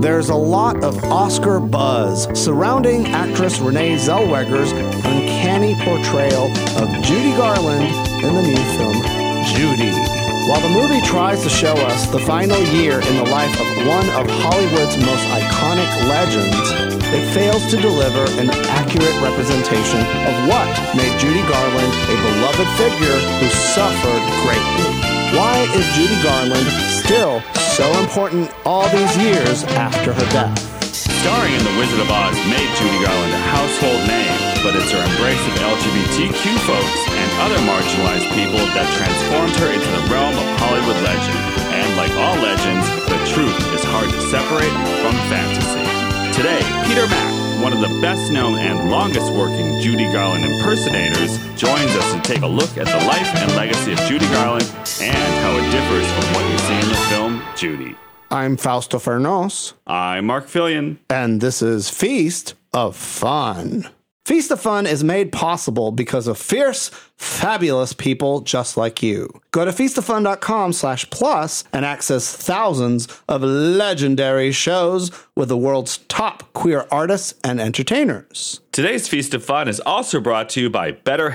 there's a lot of Oscar buzz surrounding actress Renee Zellweger's uncanny portrayal of Judy Garland in the new film, Judy. While the movie tries to show us the final year in the life of one of Hollywood's most iconic legends, it fails to deliver an accurate representation of what made Judy Garland a beloved figure who suffered greatly. Why is Judy Garland still so important all these years after her death? Starring in The Wizard of Oz made Judy Garland a household name, but it's her embrace of LGBTQ folks and other marginalized people that transformed her into the realm of Hollywood legend. And like all legends, the truth is hard to separate from fantasy. Today, Peter Mack, one of the best-known and longest-working Judy Garland impersonators, joins us to take a look at the life and legacy of Judy Garland and how it differs from what you see in the film Judy. I'm Fausto Fernos. I'm Mark Fillion. And this is Feast of Fun. Feast of Fun is made possible because of fierce, fabulous people just like you. Go to feastoffun.com/plus and access thousands of legendary shows with the world's top queer artists and entertainers. Today's Feast of Fun is also brought to you by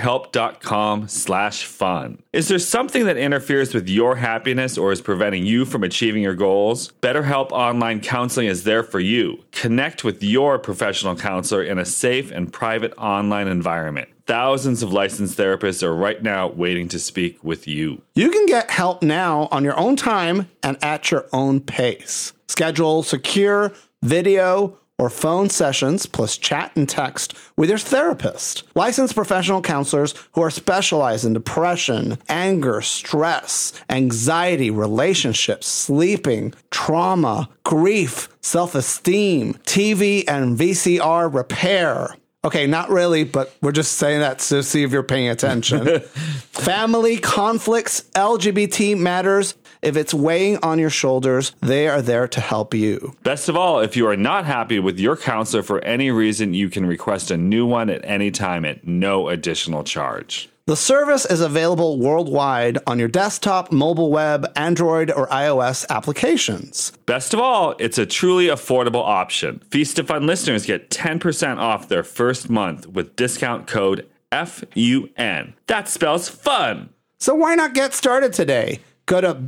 BetterHelp.com/fun. Is there something that interferes with your happiness or is preventing you from achieving your goals? BetterHelp Online Counseling is there for you. Connect with your professional counselor in a safe and private online environment. Thousands of licensed therapists are right now waiting to speak with you. You can get help now on your own time and at your own pace. Schedule secure video or phone sessions plus chat and text with your therapist. Licensed professional counselors who are specialized in depression, anger, stress, anxiety, relationships, sleeping, trauma, grief, self-esteem, TV and VCR repair. Okay, not really, but we're just saying that to see if you're paying attention. Family conflicts, LGBT matters. If it's weighing on your shoulders, they are there to help you. Best of all, if you are not happy with your counselor for any reason, you can request a new one at any time at no additional charge. The service is available worldwide on your desktop, mobile web, Android, or iOS applications. Best of all, it's a truly affordable option. Feast of Fun listeners get 10% off their first month with discount code FUN. That spells fun. So why not get started today? Go to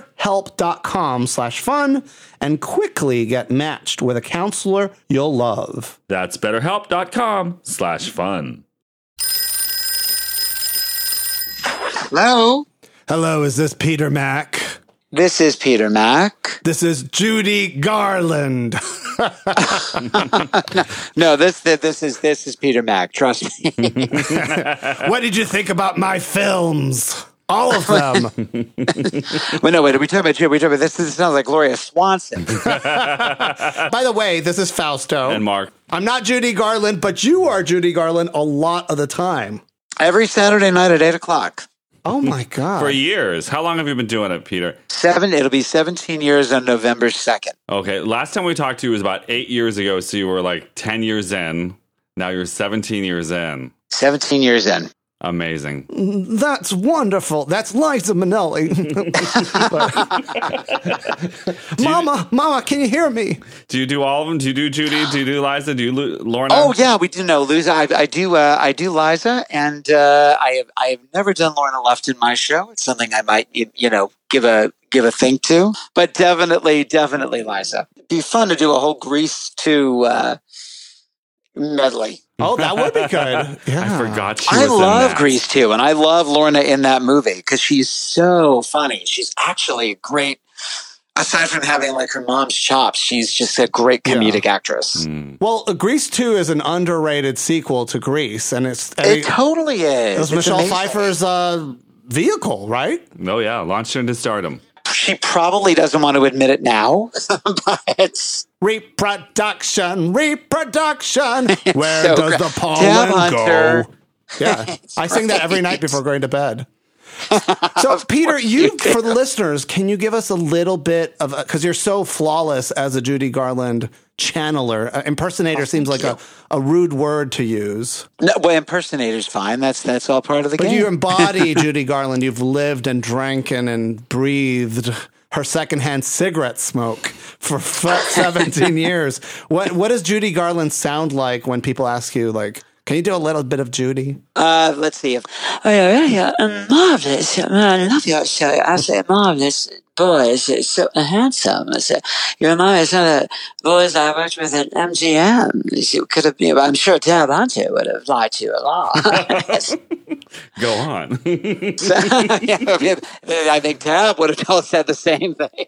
betterhelp.com/fun and quickly get matched with a counselor you'll love. That's betterhelp.com/fun. Hello? Hello, is this Peter Mack? This is Peter Mack. This is Judy Garland. No, this is Peter Mack. Trust me. What did you think about my films? All of them. Wait, are we talking about Judy? This sounds like Gloria Swanson. By the way, this is Fausto. And Mark. I'm not Judy Garland, but you are Judy Garland a lot of the time. Every Saturday night at 8 o'clock. Oh, my God. For years. How long have you been doing it, Peter? It'll be 17 years on November 2nd. Okay, last time we talked to you was about 8 years ago, so you were like 10 years in. Now you're 17 years in. 17 years in. Amazing. That's wonderful. That's Liza Minnelli. Mama, can you hear me? Do you do all of them? Do you do Judy? Do you do Liza? Do you Lorna? Oh yeah, we do know Liza. I do Liza, and I have never done Lorna Lufton in my show. It's something I might give a think to, but definitely Liza. It'd be fun to do a whole Grease 2 medley. Oh, that would be good. Yeah. I forgot she I was in love that. Grease 2, and I love Lorna in that movie because she's so funny. She's actually a great, aside from having like her mom's chops, she's just a great comedic actress. Well, Grease 2 is an underrated sequel to Grease, and it totally is. It was It's Michelle amazing. Pfeiffer's vehicle, right? Oh, yeah. Launched her into stardom. She probably doesn't want to admit it now, but Reproduction. Where So does great. the pollen Deb Hunter. go? Yeah, I sing that every night before going to bed. So, Peter, for the listeners, can you give us a little bit of, because you're so flawless as a Judy Garland channeler. Impersonator seems like a rude word to use. No, well, impersonator's fine. That's all part of the game. But you embody Judy Garland. You've lived and drank and breathed her secondhand cigarette smoke for 17 years. What does Judy Garland sound like when people ask you, like, can you do a little bit of Judy? Let's see. Marvelous. I love your show. I say marvelous. Boys, it's so handsome. I said, you remind me of some of the boys I worked with at MGM. You could have been, I'm sure Tab Hunter would have liked you a lot. Go on. So, yeah, I think Tab would have said the same thing.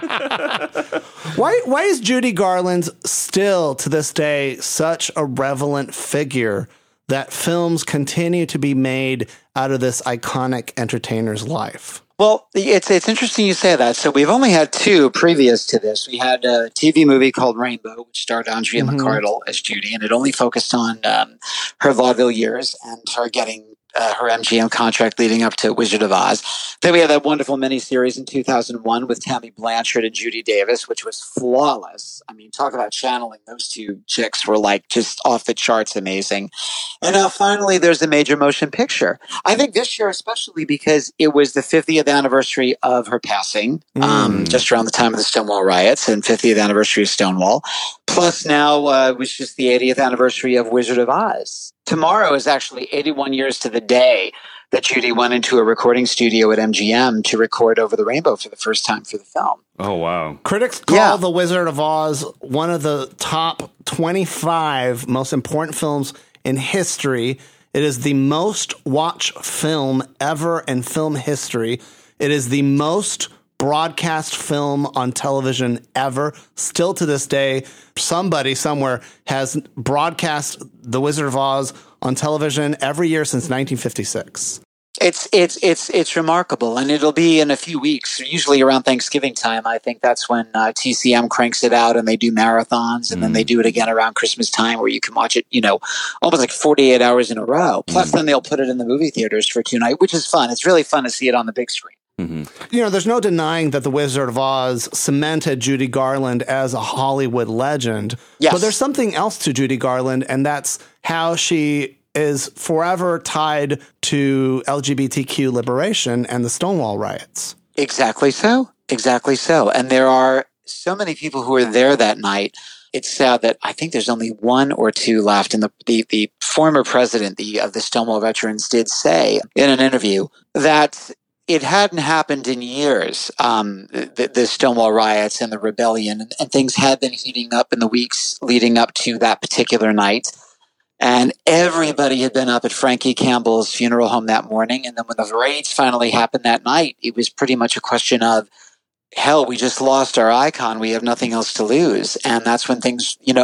Why is Judy Garland still, to this day, such a relevant figure that films continue to be made out of this iconic entertainer's life? Well, it's interesting you say that. So we've only had two previous to this. We had a TV movie called Rainbow, which starred Andrea McArdle as Judy, and it only focused on her vaudeville years and her getting her MGM contract leading up to Wizard of Oz. Then we had that wonderful miniseries in 2001 with Tammy Blanchard and Judy Davis, which was flawless. I mean, talk about channeling. Those two chicks were like just off the charts amazing. And now finally there's a major motion picture. I think this year especially because it was the 50th anniversary of her passing, just around the time of the Stonewall riots and 50th anniversary of Stonewall. Plus now it was just the 80th anniversary of Wizard of Oz. Tomorrow is actually 81 years to the day that Judy went into a recording studio at MGM to record Over the Rainbow for the first time for the film. Oh, wow. Critics call The Wizard of Oz one of the top 25 most important films in history. It is the most watched film ever in film history. It is the most broadcast film on television ever. Still to this day, somebody somewhere has broadcast The Wizard of Oz on television every year since 1956. It's remarkable, and it'll be in a few weeks, usually around Thanksgiving time. I think that's when TCM cranks it out and they do marathons, and then they do it again around Christmas time where you can watch it, almost like 48 hours in a row. Plus then they'll put it in the movie theaters for 2 nights, which is fun. It's really fun to see it on the big screen. There's no denying that The Wizard of Oz cemented Judy Garland as a Hollywood legend. Yes. But there's something else to Judy Garland, and that's how she is forever tied to LGBTQ liberation and the Stonewall riots. Exactly so. Exactly so. And there are so many people who were there that night. It's sad that I think there's only 1 or 2 left. And the former president of the Stonewall veterans did say in an interview that it hadn't happened in years, the Stonewall riots and the rebellion, and things had been heating up in the weeks leading up to that particular night. And everybody had been up at Frankie Campbell's funeral home that morning. And then when the raids finally happened that night, it was pretty much a question of, hell, we just lost our icon. We have nothing else to lose. And that's when things, you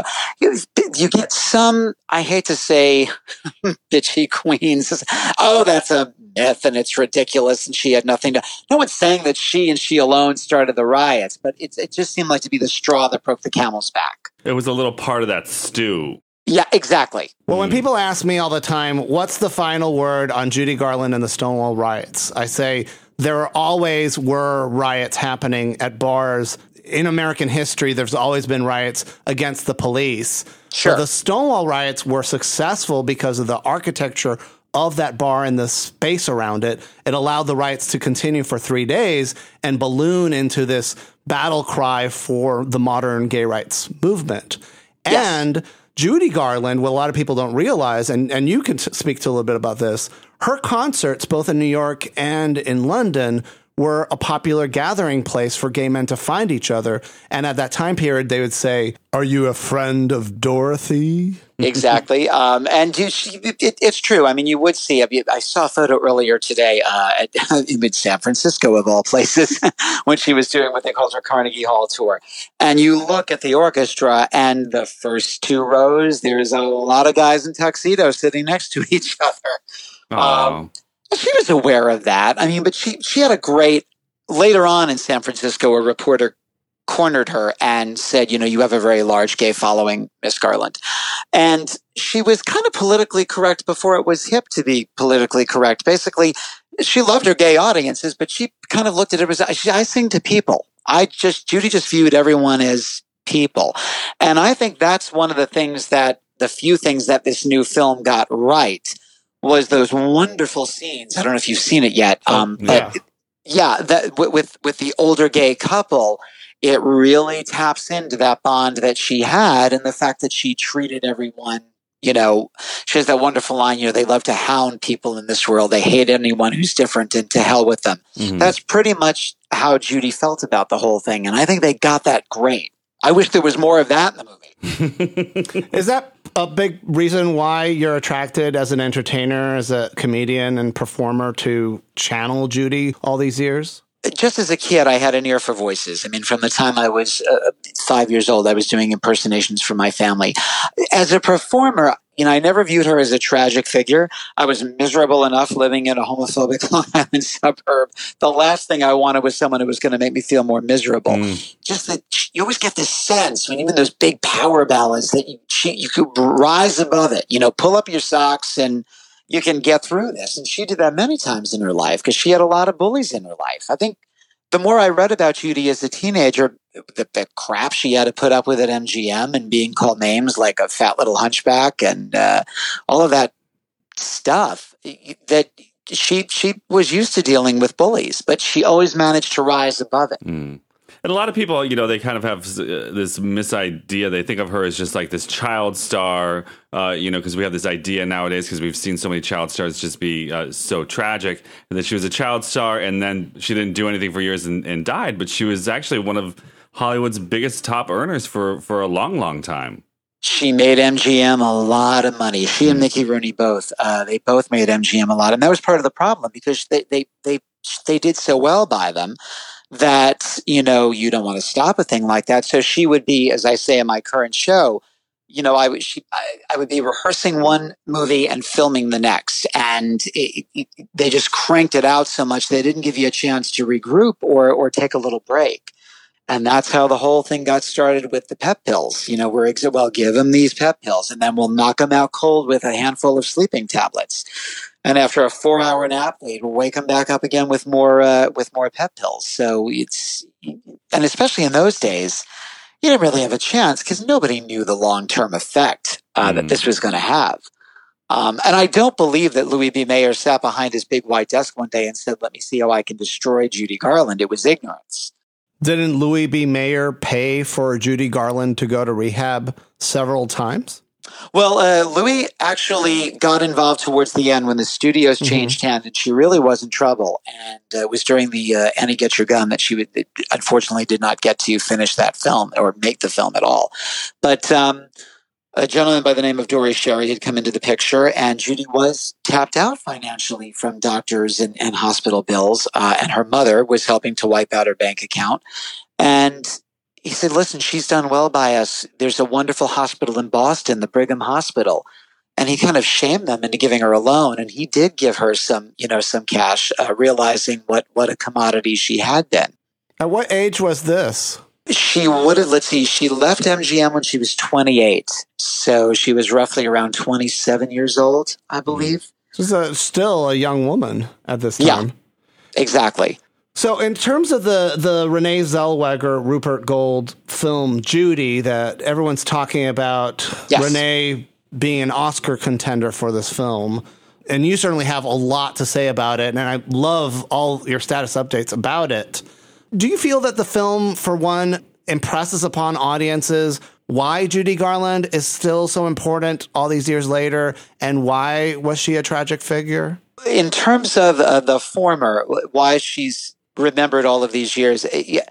get some, I hate to say, bitchy queens. Oh, that's a myth and it's ridiculous. And she had nothing to, no one's saying that she and she alone started the riots, but it just seemed like to be the straw that broke the camel's back. It was a little part of that stew. Yeah, exactly. Well, when people ask me all the time, what's the final word on Judy Garland and the Stonewall riots? I say there always were riots happening at bars. In American history, there's always been riots against the police. Sure. But the Stonewall riots were successful because of the architecture of that bar and the space around it. It allowed the riots to continue for 3 days and balloon into this battle cry for the modern gay rights movement. Yes. And Judy Garland, what a lot of people don't realize, and you can speak to a little bit about this, her concerts, both in New York and in London, were a popular gathering place for gay men to find each other. And at that time period, they would say, "Are you a friend of Dorothy?" Exactly. And it's true. I mean, you would see, I saw a photo earlier today in San Francisco, of all places, when she was doing what they called her Carnegie Hall tour. And you look at the orchestra and the first 2 rows, there's a lot of guys in tuxedos sitting next to each other. She was aware of that. I mean, but she had a great, later on in San Francisco, a reporter cornered her and said, you have a very large gay following, Miss Garland. And she was kind of politically correct before it was hip to be politically correct. Basically, she loved her gay audiences, but she kind of looked at it as, I sing to people. Judy just viewed everyone as people. And I think that's one of the few things that this new film got right was those wonderful scenes. I don't know if you've seen it yet, but Yeah, that with the older gay couple, it really taps into that bond that she had, and the fact that she treated everyone. You know, she has that wonderful line. You know, they love to hound people in this world. They hate anyone who's different, and to hell with them. Mhm. That's pretty much how Judy felt about the whole thing, and I think they got that great. I wish there was more of that in the movie. Is that a big reason why you're attracted as an entertainer, as a comedian and performer to channel Judy all these years? Just as a kid, I had an ear for voices. I mean, from the time I was 5 years old, I was doing impersonations for my family. As a performer, you know, I never viewed her as a tragic figure. I was miserable enough living in a homophobic Long Island suburb. The last thing I wanted was someone who was going to make me feel more miserable. Just that you always get this sense, when even those big power ballads, that you could rise above it. You know, pull up your socks and you can get through this. And she did that many times in her life because she had a lot of bullies in her life. I think the more I read about Judy as a teenager, the crap she had to put up with at MGM and being called names like a fat little hunchback and all of that stuff, that she was used to dealing with bullies, but she always managed to rise above it. And a lot of people, you know, they kind of have this misidea. They think of her as just like this child star, you know, because we have this idea nowadays because we've seen so many child stars just be so tragic. And that she was a child star and then she didn't do anything for years and died. But she was actually one of Hollywood's biggest top earners for a long, long time. She made MGM a lot of money. She and Mickey Rooney both. They both made MGM a lot. And that was part of the problem because they did so well by them that, you know, you don't want to stop a thing like that. So she would be, as I say in my current show, you know, I would be rehearsing one movie and filming the next. And they just cranked it out so much they didn't give you a chance to regroup or take a little break. And that's how the whole thing got started with the pep pills. You know, well, give them these pep pills and then we'll knock them out cold with a handful of sleeping tablets. And after a 4-hour nap, they'd wake them back up again with more pep pills. So and especially in those days, you didn't really have a chance because nobody knew the long-term effect that this was going to have. And I don't believe that Louis B. Mayer sat behind his big white desk one day and said, "Let me see how I can destroy Judy Garland." It was ignorance. Didn't Louis B. Mayer pay for Judy Garland to go to rehab several times? Well, Louis actually got involved towards the end when the studios changed hands, and she really was in trouble. And it was during the Annie Get Your Gun that she unfortunately did not get to finish that film or make the film at all. But a gentleman by the name of Dory Sherry had come into the picture, and Judy was tapped out financially from doctors and hospital bills, and her mother was helping to wipe out her bank account. And he said, "Listen, she's done well by us. There's a wonderful hospital in Boston, the Brigham Hospital." And he kind of shamed them into giving her a loan. And he did give her some cash, realizing what a commodity she had been. At what age was this? She left MGM when she was 28. So she was roughly around 27 years old, I believe. She's still a young woman at this time. Yeah, exactly. So in terms of the Renee Zellweger, Rupert Gold film Judy that everyone's talking about, yes. Renee being an Oscar contender for this film, and you certainly have a lot to say about it, and I love all your status updates about it. Do you feel that the film, for one, impresses upon audiences why Judy Garland is still so important all these years later, and why was she a tragic figure? In terms of the former, why she's remembered all of these years,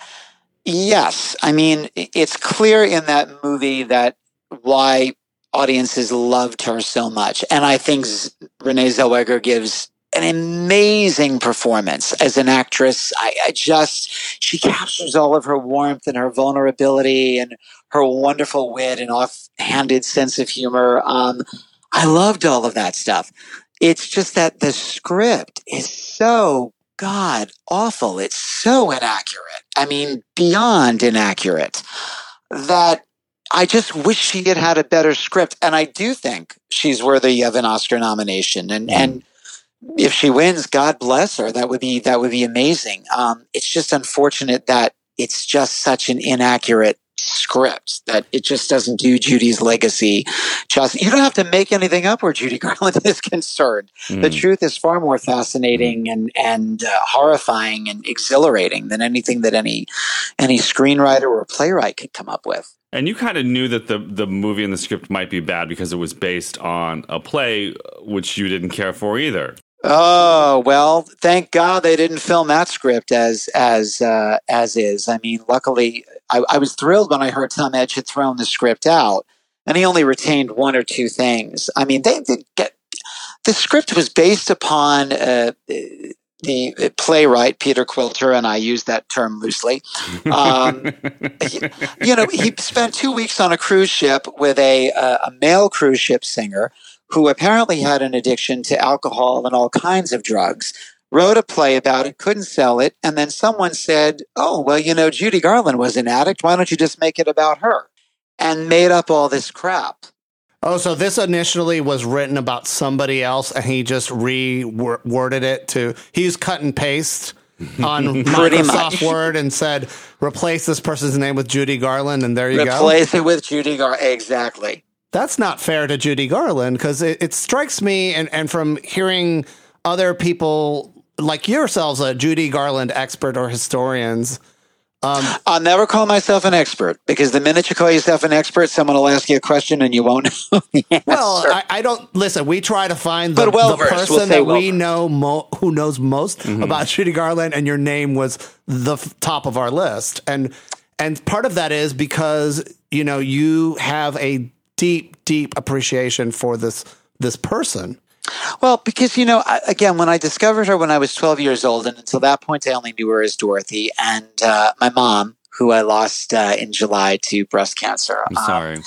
yes. I mean, it's clear in that movie that why audiences loved her so much. And I think Renee Zellweger gives an amazing performance as an actress. She captures all of her warmth and her vulnerability and her wonderful wit and offhanded sense of humor. I loved all of that stuff. It's just that the script is so god awful. It's so inaccurate. I mean, beyond inaccurate, that I just wish she had had a better script. And I do think she's worthy of an Oscar nomination. And if she wins, God bless her. That would be amazing. It's just unfortunate that it's just such an inaccurate script that it just doesn't do Judy's legacy justice. You don't have to make anything up where Judy Garland is concerned. The truth is far more fascinating and horrifying and exhilarating than anything that any screenwriter or playwright could come up with. And you kind of knew that the movie and the script might be bad because it was based on a play, which you didn't care for either. Oh, well, thank God they didn't film that script as is. I mean, luckily, I was thrilled when I heard Tom Edge had thrown the script out, and he only retained one or two things. I mean, the script was based upon the playwright Peter Quilter, and I use that term loosely. He spent 2 weeks on a cruise ship with a male cruise ship singer who apparently had an addiction to alcohol and all kinds of drugs, wrote a play about it, couldn't sell it, and then someone said, oh, well, Judy Garland was an addict. Why don't you just make it about her? And made up all this crap. Oh, so this initially was written about somebody else, and he just reworded it to, he used cut and paste on Microsoft Word and said, replace this person's name with Judy Garland, and there you go. Replace it with Judy Garland, exactly. That's not fair to Judy Garland, because it strikes me, and from hearing other people like yourselves, a Judy Garland expert or historians. I'll never call myself an expert, because the minute you call yourself an expert, someone will ask you a question and you won't know the answer. Well, I don't listen. We try to find the person that we know who knows most about Judy Garland, and your name was the top of our list. And part of that is because you have a deep appreciation for this person. Well, because, again, when I discovered her when I was 12 years old, and until that point, I only knew her as Dorothy, and my mom, who I lost in July to breast cancer. I'm sorry.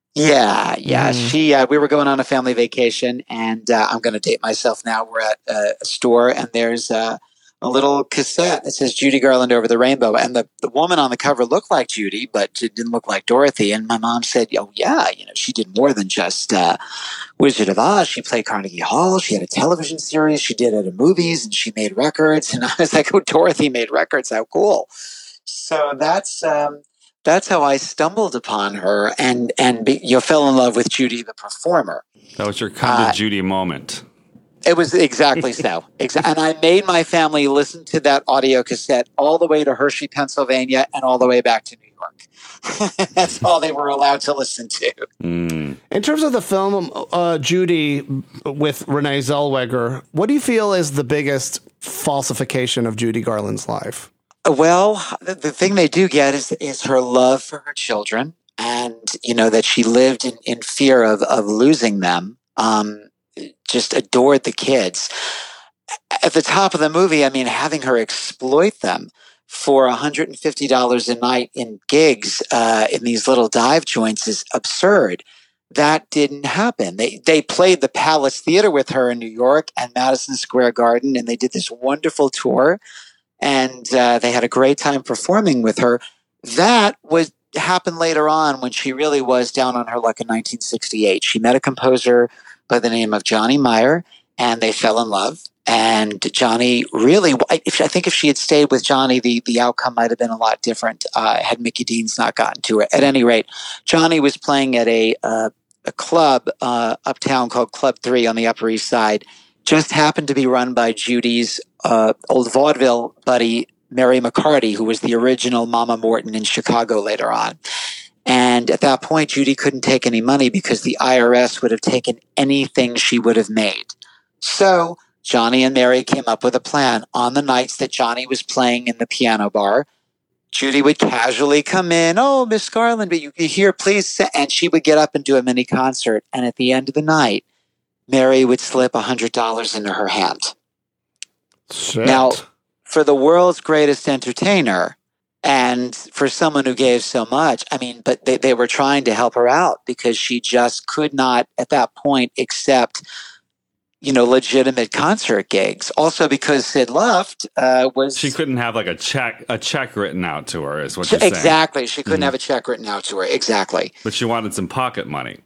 Yeah. We were going on a family vacation, and I'm going to date myself now. We're at a store, and there's a little cassette that says Judy Garland Over the Rainbow. And the woman on the cover looked like Judy, but she didn't look like Dorothy. And my mom said, oh, yeah, she did more than just Wizard of Oz. She played Carnegie Hall. She had a television series. She did other movies, and she made records. And I was like, oh, Dorothy made records. How cool. So that's how I stumbled upon her and fell in love with Judy the performer. That was your kind of Judy moment. It was exactly so. And I made my family listen to that audio cassette all the way to Hershey, Pennsylvania, and all the way back to New York. That's all they were allowed to listen to. In terms of the film, Judy with Renee Zellweger, what do you feel is the biggest falsification of Judy Garland's life? Well, the thing they do get is her love for her children, and that she lived in fear of losing them. Just adored the kids. At the top of the movie, I mean, having her exploit them for $150 a night in gigs in these little dive joints is absurd. That didn't happen. They played the Palace Theater with her in New York and Madison Square Garden, and they did this wonderful tour, and they had a great time performing with her. That happened later on when she really was down on her luck in 1968. She met a composer by the name of Johnny Meyer, and they fell in love. And Johnny really, I think if she had stayed with Johnny, the outcome might have been a lot different had Mickey Deans not gotten to her. At any rate, Johnny was playing at a club uptown called Club 3 on the Upper East Side. Just happened to be run by Judy's old vaudeville buddy, Mary McCarty, who was the original Mama Morton in Chicago later on. And at that point, Judy couldn't take any money because the IRS would have taken anything she would have made. So Johnny and Mary came up with a plan. On the nights that Johnny was playing in the piano bar, Judy would casually come in, oh, Miss Garland, but you here, please. And she would get up and do a mini concert. And at the end of the night, Mary would slip $100 into her hand. Shit. Now, for the world's greatest entertainer, and for someone who gave so much, I mean, but they were trying to help her out because she just could not at that point accept, legitimate concert gigs. Also because Sid Luft she couldn't have like a check written out to her, is what you're saying. Exactly. She couldn't have a check written out to her. Exactly. But she wanted some pocket money.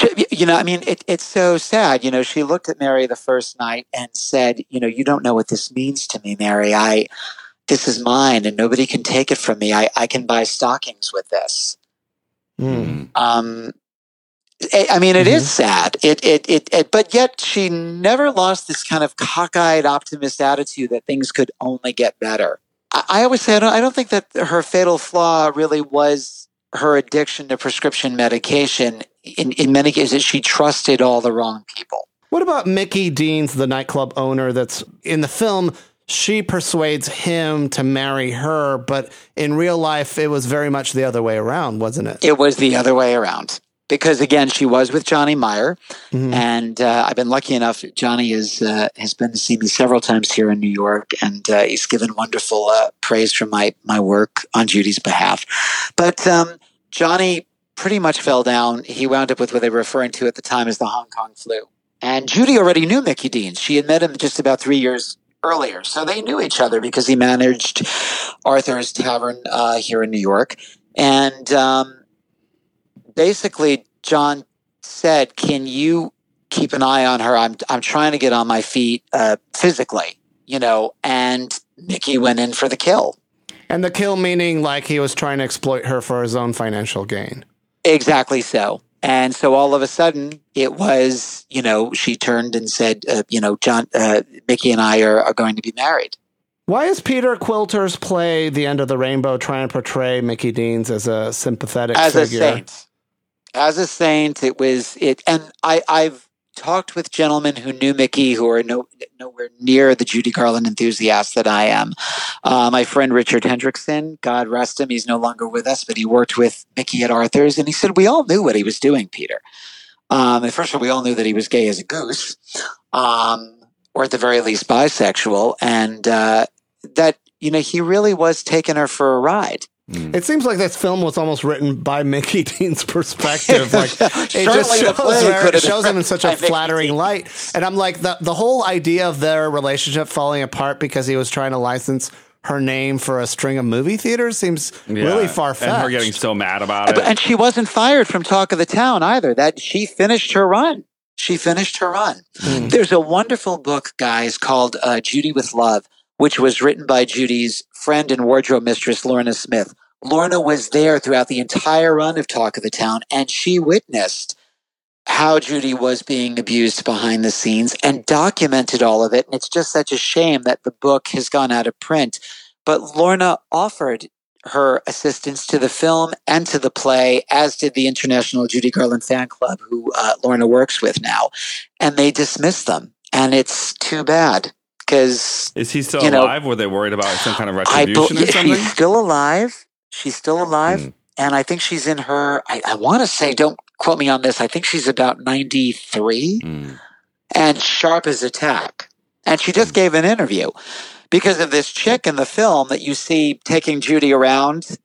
It's so sad. She looked at Mary the first night and said, you don't know what this means to me, Mary. This is mine and nobody can take it from me. I can buy stockings with this. I mean, it is sad. But yet she never lost this kind of cockeyed optimist attitude that things could only get better. I always say I don't think that her fatal flaw really was her addiction to prescription medication. In many cases, she trusted all the wrong people. What about Mickey Deans, the nightclub owner that's in the film? She persuades him to marry her, but in real life, it was very much the other way around, wasn't it? It was the other way around. Because, again, she was with Johnny Meyer, and I've been lucky enough. Johnny has been to see me several times here in New York, and he's given wonderful praise for my work on Judy's behalf. But Johnny pretty much fell down. He wound up with what they were referring to at the time as the Hong Kong flu. And Judy already knew Mickey Deans. She had met him just about 3 years earlier. So they knew each other because he managed Arthur's Tavern here in New York. And basically, John said, "Can you keep an eye on her? I'm trying to get on my feet physically, And Mickey went in for the kill. And the kill meaning like he was trying to exploit her for his own financial gain. Exactly so. And so all of a sudden, it was, she turned and said, John, Mickey and I are going to be married. Why is Peter Quilter's play The End of the Rainbow trying to portray Mickey Deans as a sympathetic figure? As a saint, and I've talked with gentlemen who knew Mickey who are nowhere near the Judy Garland enthusiast that I am. My friend Richard Hendrickson, God rest him, he's no longer with us, but he worked with Mickey at Arthur's, and he said, we all knew what he was doing, Peter. First of all, we all knew that he was gay as a goose, or at the very least bisexual, and that, he really was taking her for a ride. It seems like this film was almost written by Mickey Dean's perspective. Like it just shows him in such a flattering light. And I'm like, the whole idea of their relationship falling apart because he was trying to license her name for a string of movie theaters seems really far-fetched. And her getting so mad about it. And she wasn't fired from Talk of the Town either. That she finished her run. There's a wonderful book, guys, called Judy with Love, which was written by Judy's friend and wardrobe mistress, Lorna Smith. Lorna was there throughout the entire run of Talk of the Town, and she witnessed how Judy was being abused behind the scenes and documented all of it. And it's just such a shame that the book has gone out of print. But Lorna offered her assistance to the film and to the play, as did the International Judy Garland Fan Club, who Lorna works with now. And they dismissed them. And it's too bad. Because is he still alive? Were they worried about some kind of retribution or something? She's still alive. And I think she's in her, I want to say, don't quote me on this, I think she's about 93 and sharp as a tack. And she just gave an interview because of this chick in the film that you see taking Judy around,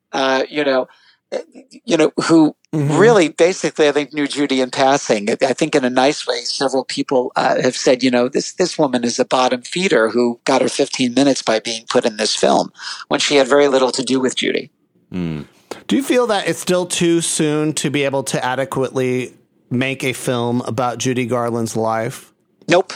who really basically, I think, knew Judy in passing. I think in a nice way, several people have said, this woman is a bottom feeder who got her 15 minutes by being put in this film when she had very little to do with Judy. Do you feel that it's still too soon to be able to adequately make a film about Judy Garland's life? Nope.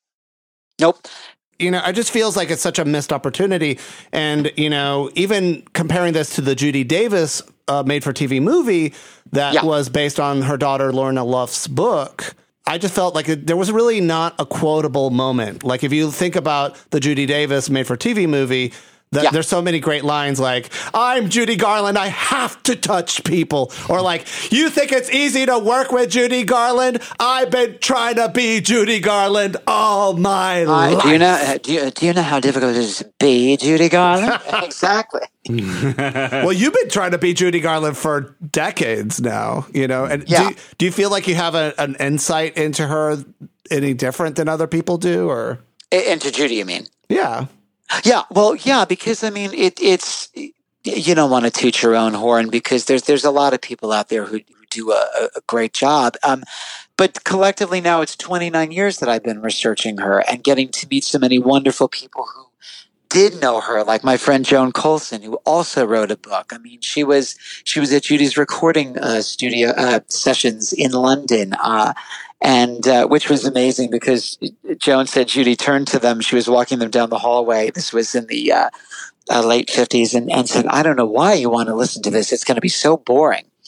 It just feels like it's such a missed opportunity. And, even comparing this to the Judy Davis made-for-TV movie that was based on her daughter Lorna Luft's book, I just felt like there was really not a quotable moment. Like, if you think about the Judy Davis made-for-TV movie, there's so many great lines like, I'm Judy Garland, I have to touch people. Or like, you think it's easy to work with Judy Garland? I've been trying to be Judy Garland all my life. Do you know how difficult it is to be Judy Garland? Exactly. Well, you've been trying to be Judy Garland for decades now, And do you feel like you have an insight into her any different than other people do? Or into Judy, you mean? Yeah. Yeah, well, because it's you don't want to toot your own horn because there's a lot of people out there who do a great job. But collectively now it's 29 years that I've been researching her and getting to meet so many wonderful people who did know her, like my friend Joan Colson, who also wrote a book. I mean, she was at Judy's recording studio sessions in London. And which was amazing because Joan said Judy turned to them. She was walking them down the hallway. This was in the late 50s and said, I don't know why you want to listen to this. It's going to be so boring.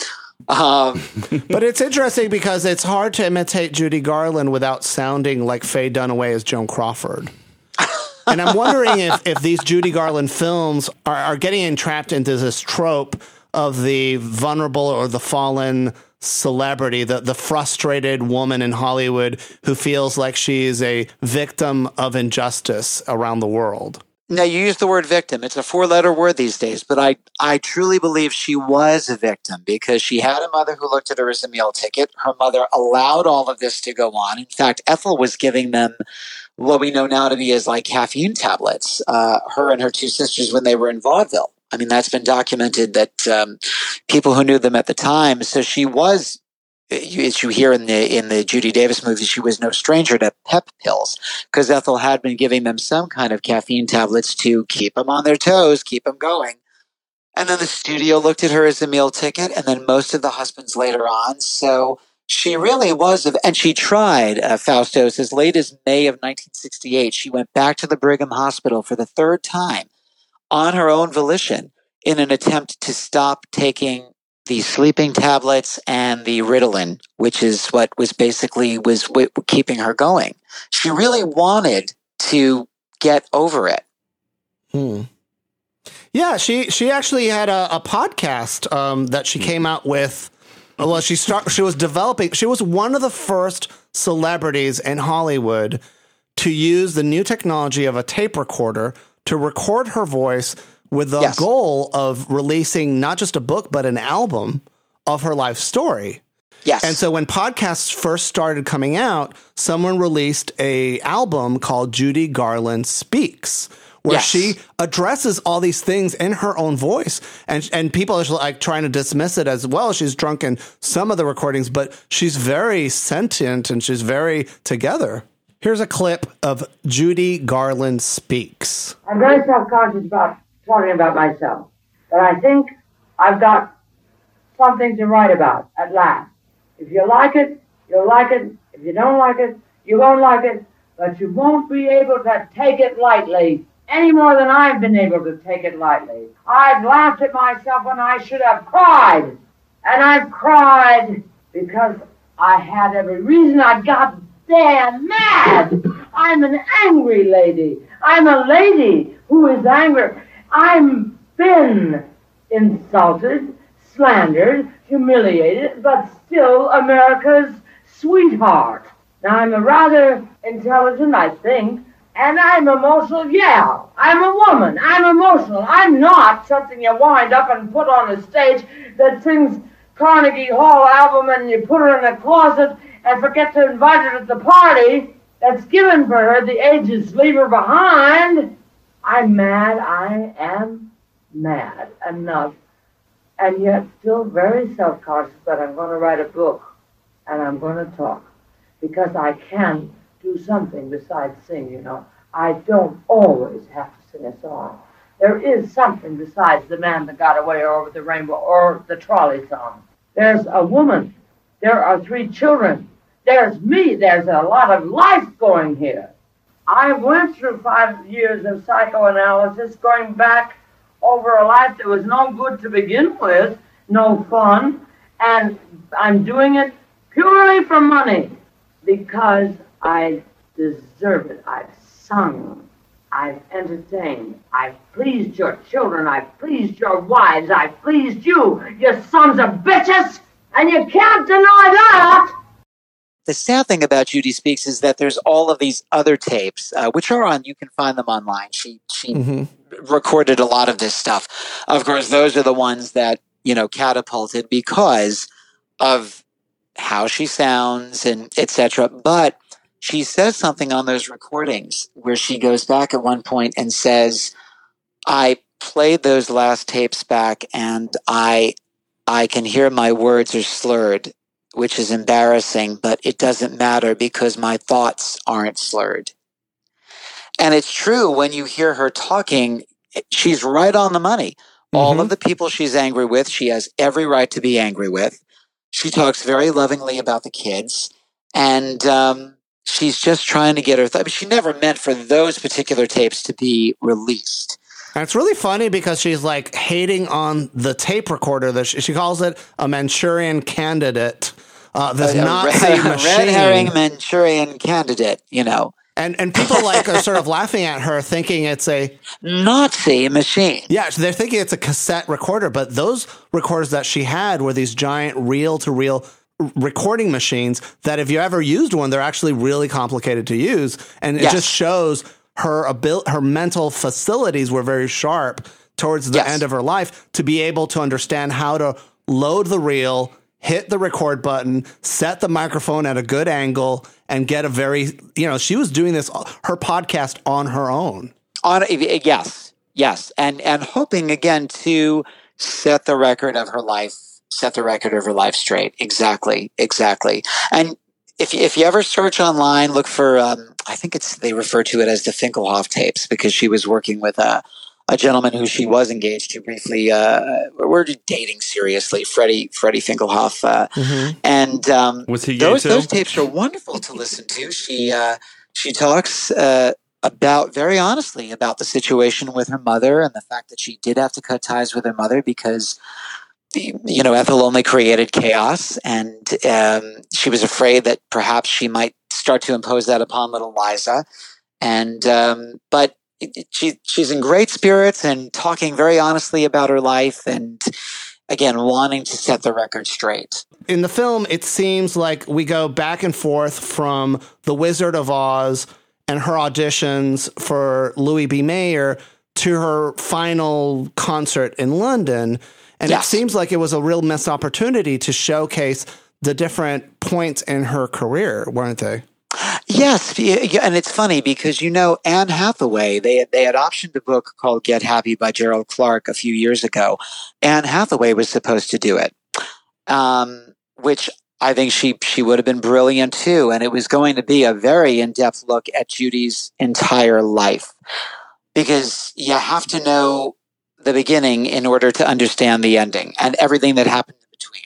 But it's interesting because it's hard to imitate Judy Garland without sounding like Faye Dunaway as Joan Crawford. And I'm wondering if these Judy Garland films are getting entrapped into this trope of the vulnerable or the fallen celebrity, the frustrated woman in Hollywood who feels like she's a victim of injustice around the world. Now, you use the word victim. It's a 4-letter word these days, but I truly believe she was a victim because she had a mother who looked at her as a meal ticket. Her mother allowed all of this to go on. In fact, Ethel was giving them what we know now to be as like caffeine tablets, her and her 2 sisters when they were in vaudeville. I mean, that's been documented that people who knew them at the time. So she was, as you hear in the Judy Davis movie, she was no stranger to pep pills because Ethel had been giving them some kind of caffeine tablets to keep them on their toes, keep them going. And then the studio looked at her as a meal ticket, and then most of the husbands later on. So she really was, and she tried, Faustos, as late as May of 1968. She went back to the Brigham Hospital for the 3rd time on her own volition in an attempt to stop taking the sleeping tablets and the Ritalin, which is what was basically keeping her going. She really wanted to get over it. Yeah, she actually had a podcast that she came out with. Well, she was developing. She was one of the first celebrities in Hollywood to use the new technology of a tape recorder to record her voice with the goal of releasing not just a book, but an album of her life story. Yes. And so when podcasts first started coming out, someone released a album called Judy Garland Speaks, where she addresses all these things in her own voice. And people are like trying to dismiss it as, well, she's drunk in some of the recordings, but she's very sentient and she's very together. Here's a clip of Judy Garland Speaks. I'm very self-conscious about talking about myself, but I think I've got something to write about at last. If you like it, you'll like it. If you don't like it, you won't like it, but you won't be able to take it lightly any more than I've been able to take it lightly. I've laughed at myself when I should have cried, and I've cried because I had every reason. I got damn mad. I'm an angry lady. I'm a lady who is angry. I'm been insulted, slandered, humiliated, but still America's sweetheart. Now, I'm a rather intelligent, I think, and I'm emotional. Yeah, I'm a woman. I'm emotional. I'm not something you wind up and put on a stage that sings Carnegie Hall album and you put her in a closet and forget to invite her to the party that's given for her. The ages leave her behind. I'm mad. I am mad enough. And yet still very self-conscious that I'm going to write a book and I'm going to talk. Because I can do something besides sing, you know. I don't always have to sing a song. There is something besides The Man That Got Away or Over the Rainbow or the trolley song. There's a woman. There are 3 children. There's me. There's a lot of life going here. I went through 5 years of psychoanalysis, going back over a life that was no good to begin with, no fun, and I'm doing it purely for money because I deserve it. I've sung, I've entertained, I've pleased your children, I've pleased your wives, I've pleased you, you sons of bitches, and you can't deny that! The sad thing about Judy Speaks is that there's all of these other tapes, which are on, you can find them online. She recorded a lot of this stuff. Of course, those are the ones that, you know, catapulted because of how she sounds and etc. But she says something on those recordings where she goes back at one point and says, I played those last tapes back and I can hear my words are slurred, which is embarrassing, but it doesn't matter because my thoughts aren't slurred. And it's true when you hear her talking, she's right on the money. All of the people she's angry with, she has every right to be angry with. She talks very lovingly about the kids. And she's just trying to get her she never meant for those particular tapes to be released. And it's really funny because she's like hating on the tape recorder that she calls it a Manchurian Candidate. This Nazi machine. Red herring Manchurian Candidate, you know. And people like are sort of laughing at her thinking it's a Nazi machine. Yeah, they're thinking it's a cassette recorder, but those recorders that she had were these giant reel-to-reel recording machines that if you ever used one, they're actually really complicated to use. And it just shows her mental facilities were very sharp towards the end of her life to be able to understand how to load the reel, hit the record button, set the microphone at a good angle, and get a very, she was doing this, her podcast on her own. Yes. And hoping again to set the record of her life straight. Exactly. And if you ever search online, look for, I think they refer to it as the Finkelhoff tapes, because she was working with a gentleman who she was engaged to briefly. We're dating seriously, Freddie Finkelhoff. And was he gay too? Those tapes are wonderful to listen to. She talks very honestly about the situation with her mother and the fact that she did have to cut ties with her mother because Ethel only created chaos, and she was afraid that perhaps she might start to impose that upon little Liza. And but she's in great spirits and talking very honestly about her life, and again wanting to set the record straight. In the film, it seems like we go back and forth from The Wizard of Oz and her auditions for Louis B. Mayer to her final concert in London. And it seems like it was a real missed opportunity to showcase the different points in her career, weren't they? Yes, and it's funny because, Anne Hathaway, they had optioned a book called Get Happy by Gerald Clark a few years ago. Anne Hathaway was supposed to do it, which I think she would have been brilliant too. And it was going to be a very in-depth look at Judy's entire life, because you have to know the beginning in order to understand the ending and everything that happened in between.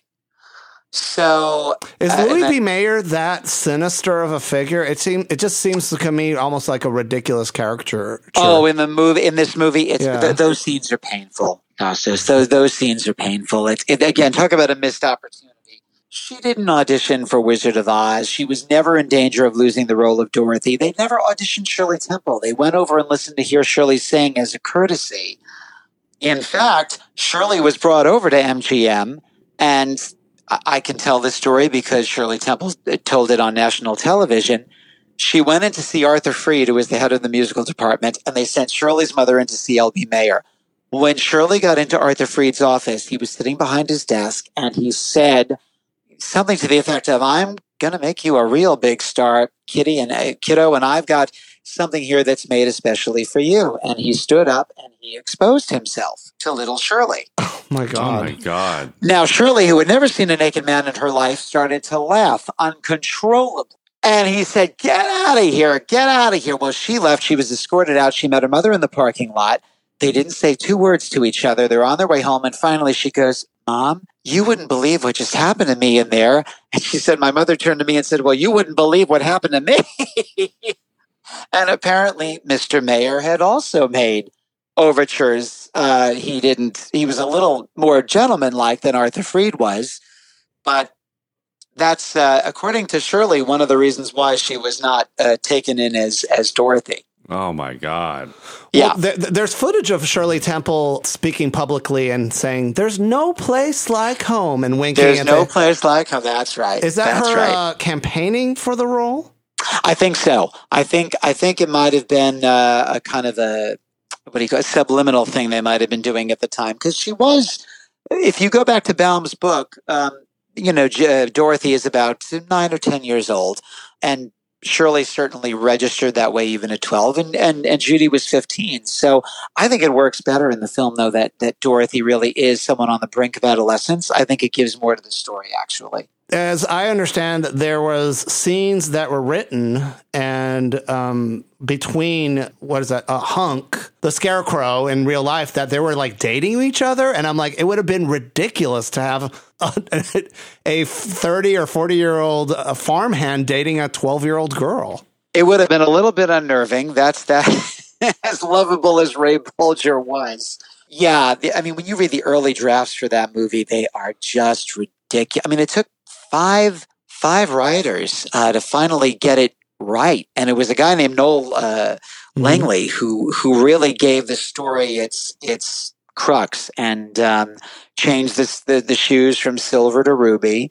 So is Louis B. Mayer that sinister of a figure? It just seems to me almost like a ridiculous caricature. Oh, in this movie, those scenes are painful. Those scenes are painful. Again, talk about a missed opportunity. She didn't audition for Wizard of Oz. She was never in danger of losing the role of Dorothy. They never auditioned Shirley Temple. They went over and listened to hear Shirley sing as a courtesy. In fact, Shirley was brought over to MGM, and I can tell this story because Shirley Temple told it on national television. She went in to see Arthur Freed, who was the head of the musical department, and they sent Shirley's mother in to see L.B. Mayer. When Shirley got into Arthur Freed's office, he was sitting behind his desk, and he said something to the effect of, "I'm going to make you a real big star, kiddo, and I've got something here that's made especially for you." And he stood up and he exposed himself to little Shirley. Oh my God. Now, Shirley, who had never seen a naked man in her life, started to laugh uncontrollably. And he said, "Get out of here. Get out of here." Well, she left. She was escorted out. She met her mother in the parking lot. They didn't say two words to each other. They're on their way home. And finally she goes, "Mom, you wouldn't believe what just happened to me in there." And she said, my mother turned to me and said, "Well, you wouldn't believe what happened to me." And apparently Mr. Mayer had also made overtures. He was a little more gentlemanlike than Arthur Freed was, but that's, according to Shirley, one of the reasons why she was not taken in as Dorothy. Oh my God. Yeah. Well, there's footage of Shirley Temple speaking publicly and saying, "There's no place like home," and winking. There's no place like home. That's right. Is that her campaigning for the role? I think so. I think it might have been a kind of a subliminal thing they might have been doing at the time, because she was. If you go back to Baum's book, Dorothy is about 9 or 10 years old, and Shirley certainly registered that way even at 12, and Judy was 15. So I think it works better in the film, though, that Dorothy really is someone on the brink of adolescence. I think it gives more to the story, actually. As I understand, there was scenes that were written and between, Hunk, the Scarecrow in real life, that they were like dating each other. And I'm like, it would have been ridiculous to have a 30 or 40-year-old farmhand dating a 12-year-old girl. It would have been a little bit unnerving. That's that. as lovable as Ray Bolger was. Yeah, I mean, when you read the early drafts for that movie, they are just ridiculous. I mean, it took five writers to finally get it right, and it was a guy named Noel Langley who really gave the story its crux and changed the shoes from silver to ruby,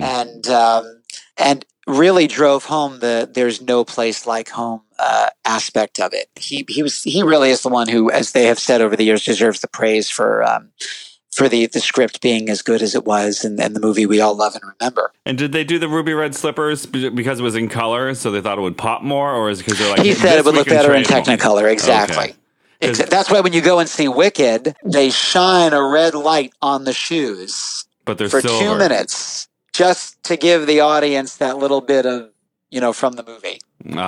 and really drove home the "there's no place like home" aspect of it. He really is the one who, as they have said over the years, deserves the praise for the script being as good as it was and the movie we all love and remember. And did they do the ruby red slippers because it was in color, so they thought it would pop more, or is it because they're like, he said it would look better in Technicolor? Technicolor? Exactly. Okay. That's why when you go and see Wicked, they shine a red light on the shoes, but they're for silver. 2 minutes, just to give the audience that little bit of, from the movie.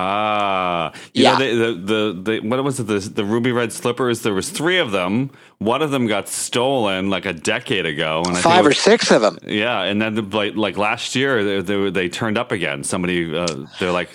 Yeah. The what was it? The ruby red slippers. There was 3 of them. One of them got stolen like a decade ago, and 5 or 6 of them. Yeah, and then like last year they turned up again. Somebody they're like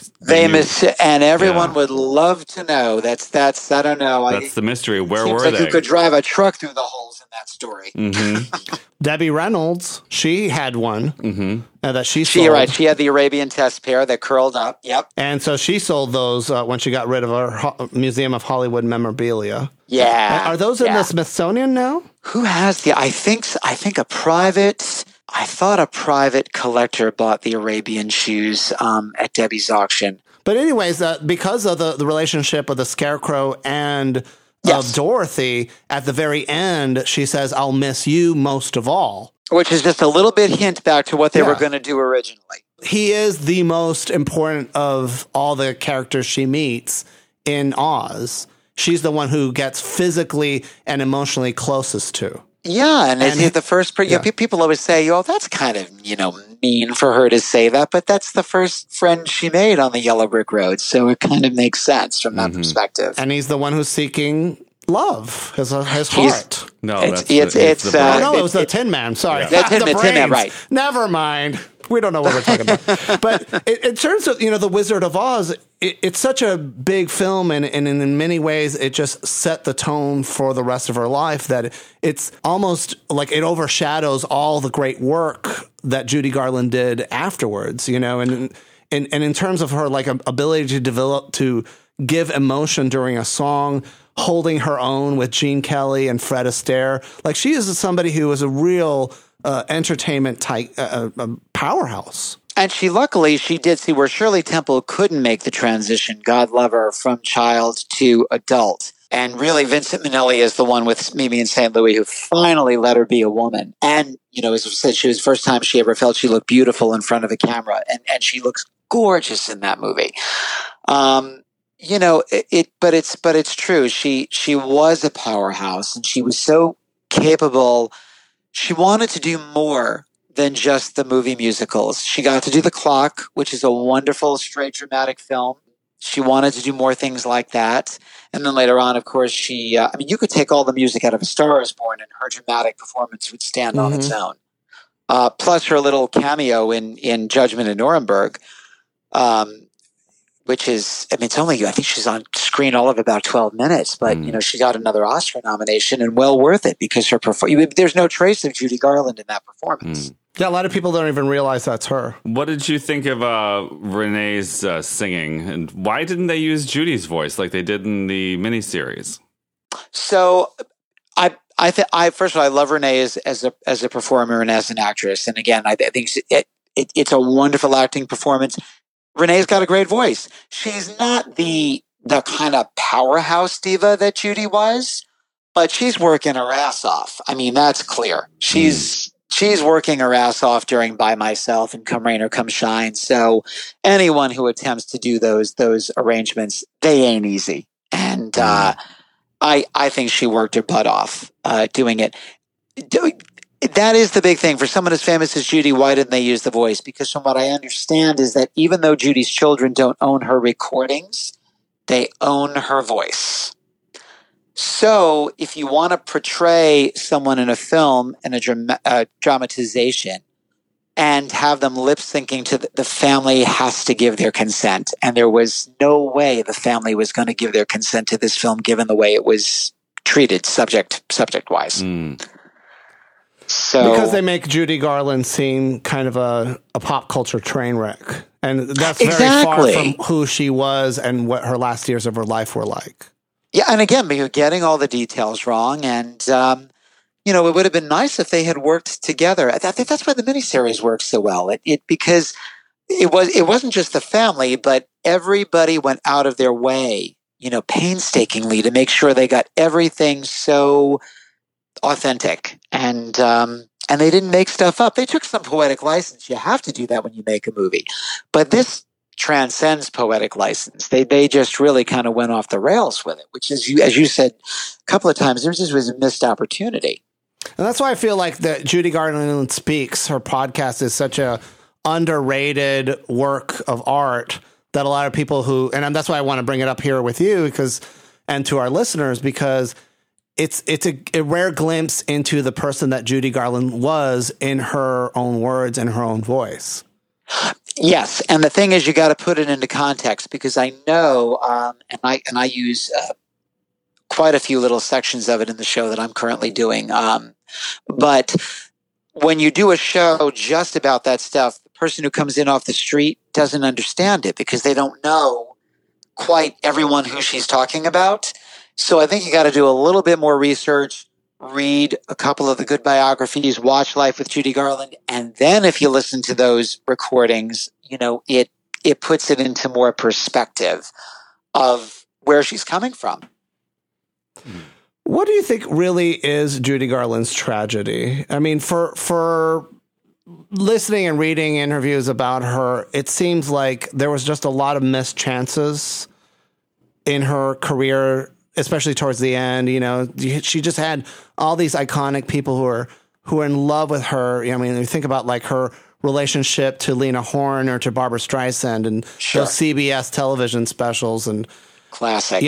and everyone would love to know. That's I don't know. That's the mystery. Where seems were like they? You could drive a truck through the holes in that story. Mm-hmm. Debbie Reynolds, she had one that she sold. You're right. She had the Arabian test pair that curled up. Yep. And so she sold those when she got rid of her Museum of Hollywood memorabilia. Yeah. Are those in the Smithsonian now? Who has I think a private. I thought a private collector bought the Arabian shoes at Debbie's auction. But anyways, because of the relationship of the Scarecrow and of Dorothy, at the very end, she says, "I'll miss you most of all." Which is just a little bit hint back to what they were going to do originally. He is the most important of all the characters she meets in Oz. She's the one who gets physically and emotionally closest to. Yeah, and he's the first people always say, "Oh, that's kind of, mean for her to say that," but that's the first friend she made on the Yellow Brick Road, so it kind of makes sense from that perspective. And he's the one who's seeking love, his heart. No, it was the Tin Man. Sorry, the Tin Man, right? Never mind. We don't know what we're talking about. But in terms of the Wizard of Oz, it's such a big film, and in many ways, it just set the tone for the rest of her life. That it's almost like it overshadows all the great work that Judy Garland did afterwards. And in terms of her ability to give emotion during a song, holding her own with Gene Kelly and Fred Astaire, she is somebody who is a real entertainment type powerhouse. And she did see where Shirley Temple couldn't make the transition, God love her, from child to adult. And really, Vincent Minnelli is the one with Mimi in St. Louis who finally let her be a woman. And, as I said, she was the first time she ever felt she looked beautiful in front of a camera. And she looks gorgeous in that movie. But it's true. She was a powerhouse, and she was so capable. She wanted to do more than just the movie musicals. She got to do The Clock, which is a wonderful, straight, dramatic film. She wanted to do more things like that. And then later on, of course, you could take all the music out of A Star Is Born and her dramatic performance would stand on its own. Plus her little cameo in Judgment in Nuremberg, which is, it's only, I think she's on screen all of about 12 minutes, but, she got another Oscar nomination and well worth it because there's no trace of Judy Garland in that performance. Yeah, a lot of people don't even realize that's her. What did you think of Renee's singing, and why didn't they use Judy's voice like they did in the miniseries? So, first of all, I love Renee as a performer and as an actress, and again, I think it's a wonderful acting performance. Renee's got a great voice. She's not the kind of powerhouse diva that Judy was, but she's working her ass off. That's clear. She's working her ass off during By Myself and Come Rain or Come Shine. So anyone who attempts to do those arrangements, they ain't easy. And I think she worked her butt off doing it. That is the big thing. For someone as famous as Judy, why didn't they use the voice? Because from what I understand is that even though Judy's children don't own her recordings, they own her voice. So if you want to portray someone in a film in a dramatization, and have them lip syncing to the family has to give their consent. And there was no way the family was going to give their consent to this film, given the way it was treated subject wise. So, because they make Judy Garland seem kind of a pop culture train wreck. And that's very far from who she was and what her last years of her life were like. Yeah, and again, you're getting all the details wrong. And, it would have been nice if they had worked together. I think that's why the miniseries works so well. Because it wasn't just the family, but everybody went out of their way, painstakingly to make sure they got everything so authentic, and they didn't make stuff up. They took some poetic license. You have to do that when you make a movie, but this transcends poetic license. They just really kind of went off the rails with it, which is, as you said a couple of times, there just was a missed opportunity. And that's why I feel like that Judy Garland Speaks, her podcast, is such a underrated work of art that a lot of people and that's why I want to bring it up here with you and to our listeners, because it's a rare glimpse into the person that Judy Garland was in her own words and her own voice. Yes, and the thing is, you got to put it into context, because I know, and I use quite a few little sections of it in the show that I'm currently doing. But when you do a show just about that stuff, the person who comes in off the street doesn't understand it because they don't know quite everyone who she's talking about. So I think you got to do a little bit more research, read a couple of the good biographies, watch Life with Judy Garland, and then if you listen to those recordings, it puts it into more perspective of where she's coming from. What do you think really is Judy Garland's tragedy? I mean, for listening and reading interviews about her, it seems like there was just a lot of missed chances in her career, especially towards the end. She just had all these iconic people who are in love with her. I mean, you think about like her relationship to Lena Horne or to Barbara Streisand and those CBS television specials and classic.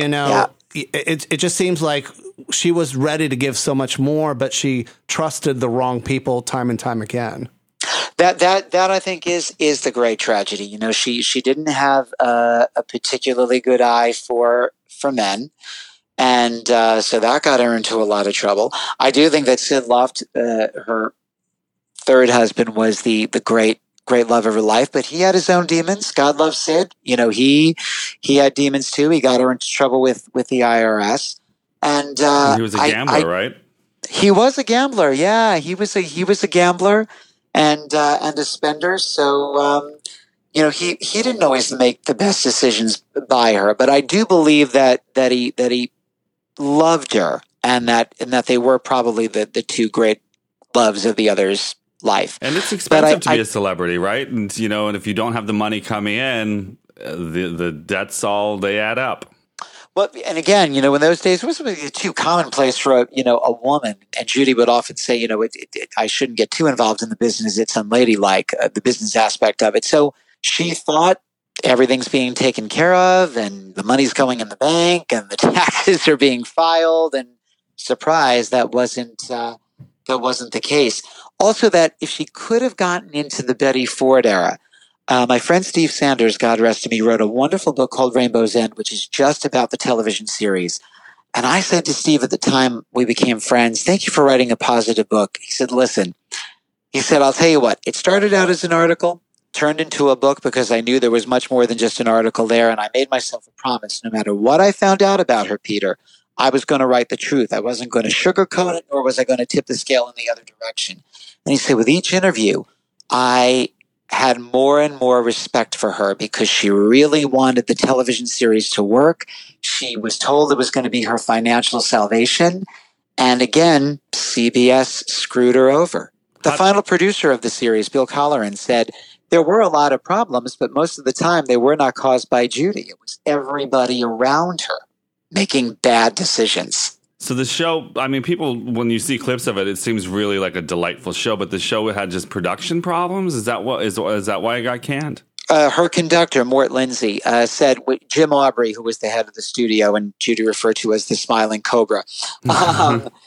It just seems like she was ready to give so much more, but she trusted the wrong people time and time again. That I think is the great tragedy. She didn't have a particularly good eye for men. And so that got her into a lot of trouble. I do think that Sid Luft, her third husband, was the great love of her life, but he had his own demons. God loves Sid. He had demons too. He got her into trouble with the IRS. And he was a gambler, right? He was a gambler. Yeah, he was a gambler and a spender. So he didn't always make the best decisions by her. But I do believe that he loved her, and that they were probably the two great loves of the other's life. And it's expensive to be a celebrity, right? And and if you don't have the money coming in, the debts they add up. Well, and again, in those days, it was too commonplace for a woman. And Judy would often say, I shouldn't get too involved in the business. It's unladylike, the business aspect of it. So she thought everything's being taken care of, and the money's going in the bank, and the taxes are being filed. And surprise, that wasn't the case. Also, that if she could have gotten into the Betty Ford era. My friend Steve Sanders, God rest him, he wrote a wonderful book called Rainbow's End, which is just about the television series. And I said to Steve at the time we became friends, thank you for writing a positive book. He said, listen, I'll tell you what, it started out as an article, turned into a book because I knew there was much more than just an article there. And I made myself a promise, no matter what I found out about her, Peter, I was going to write the truth. I wasn't going to sugarcoat it, nor was I going to tip the scale in the other direction. And he said, with each interview, I had more and more respect for her because she really wanted the television series to work. She was told it was going to be her financial salvation. And again, CBS screwed her over. The final producer of the series, Bill Colleran, said there were a lot of problems, but most of the time they were not caused by Judy. It was everybody around her making bad decisions. So the show, I mean, people, when you see clips of it, it seems really like a delightful show, but the show had just production problems? Is that why it got canned? Her conductor, Mort Lindsay, said Jim Aubrey, who was the head of the studio and Judy referred to as the Smiling Cobra,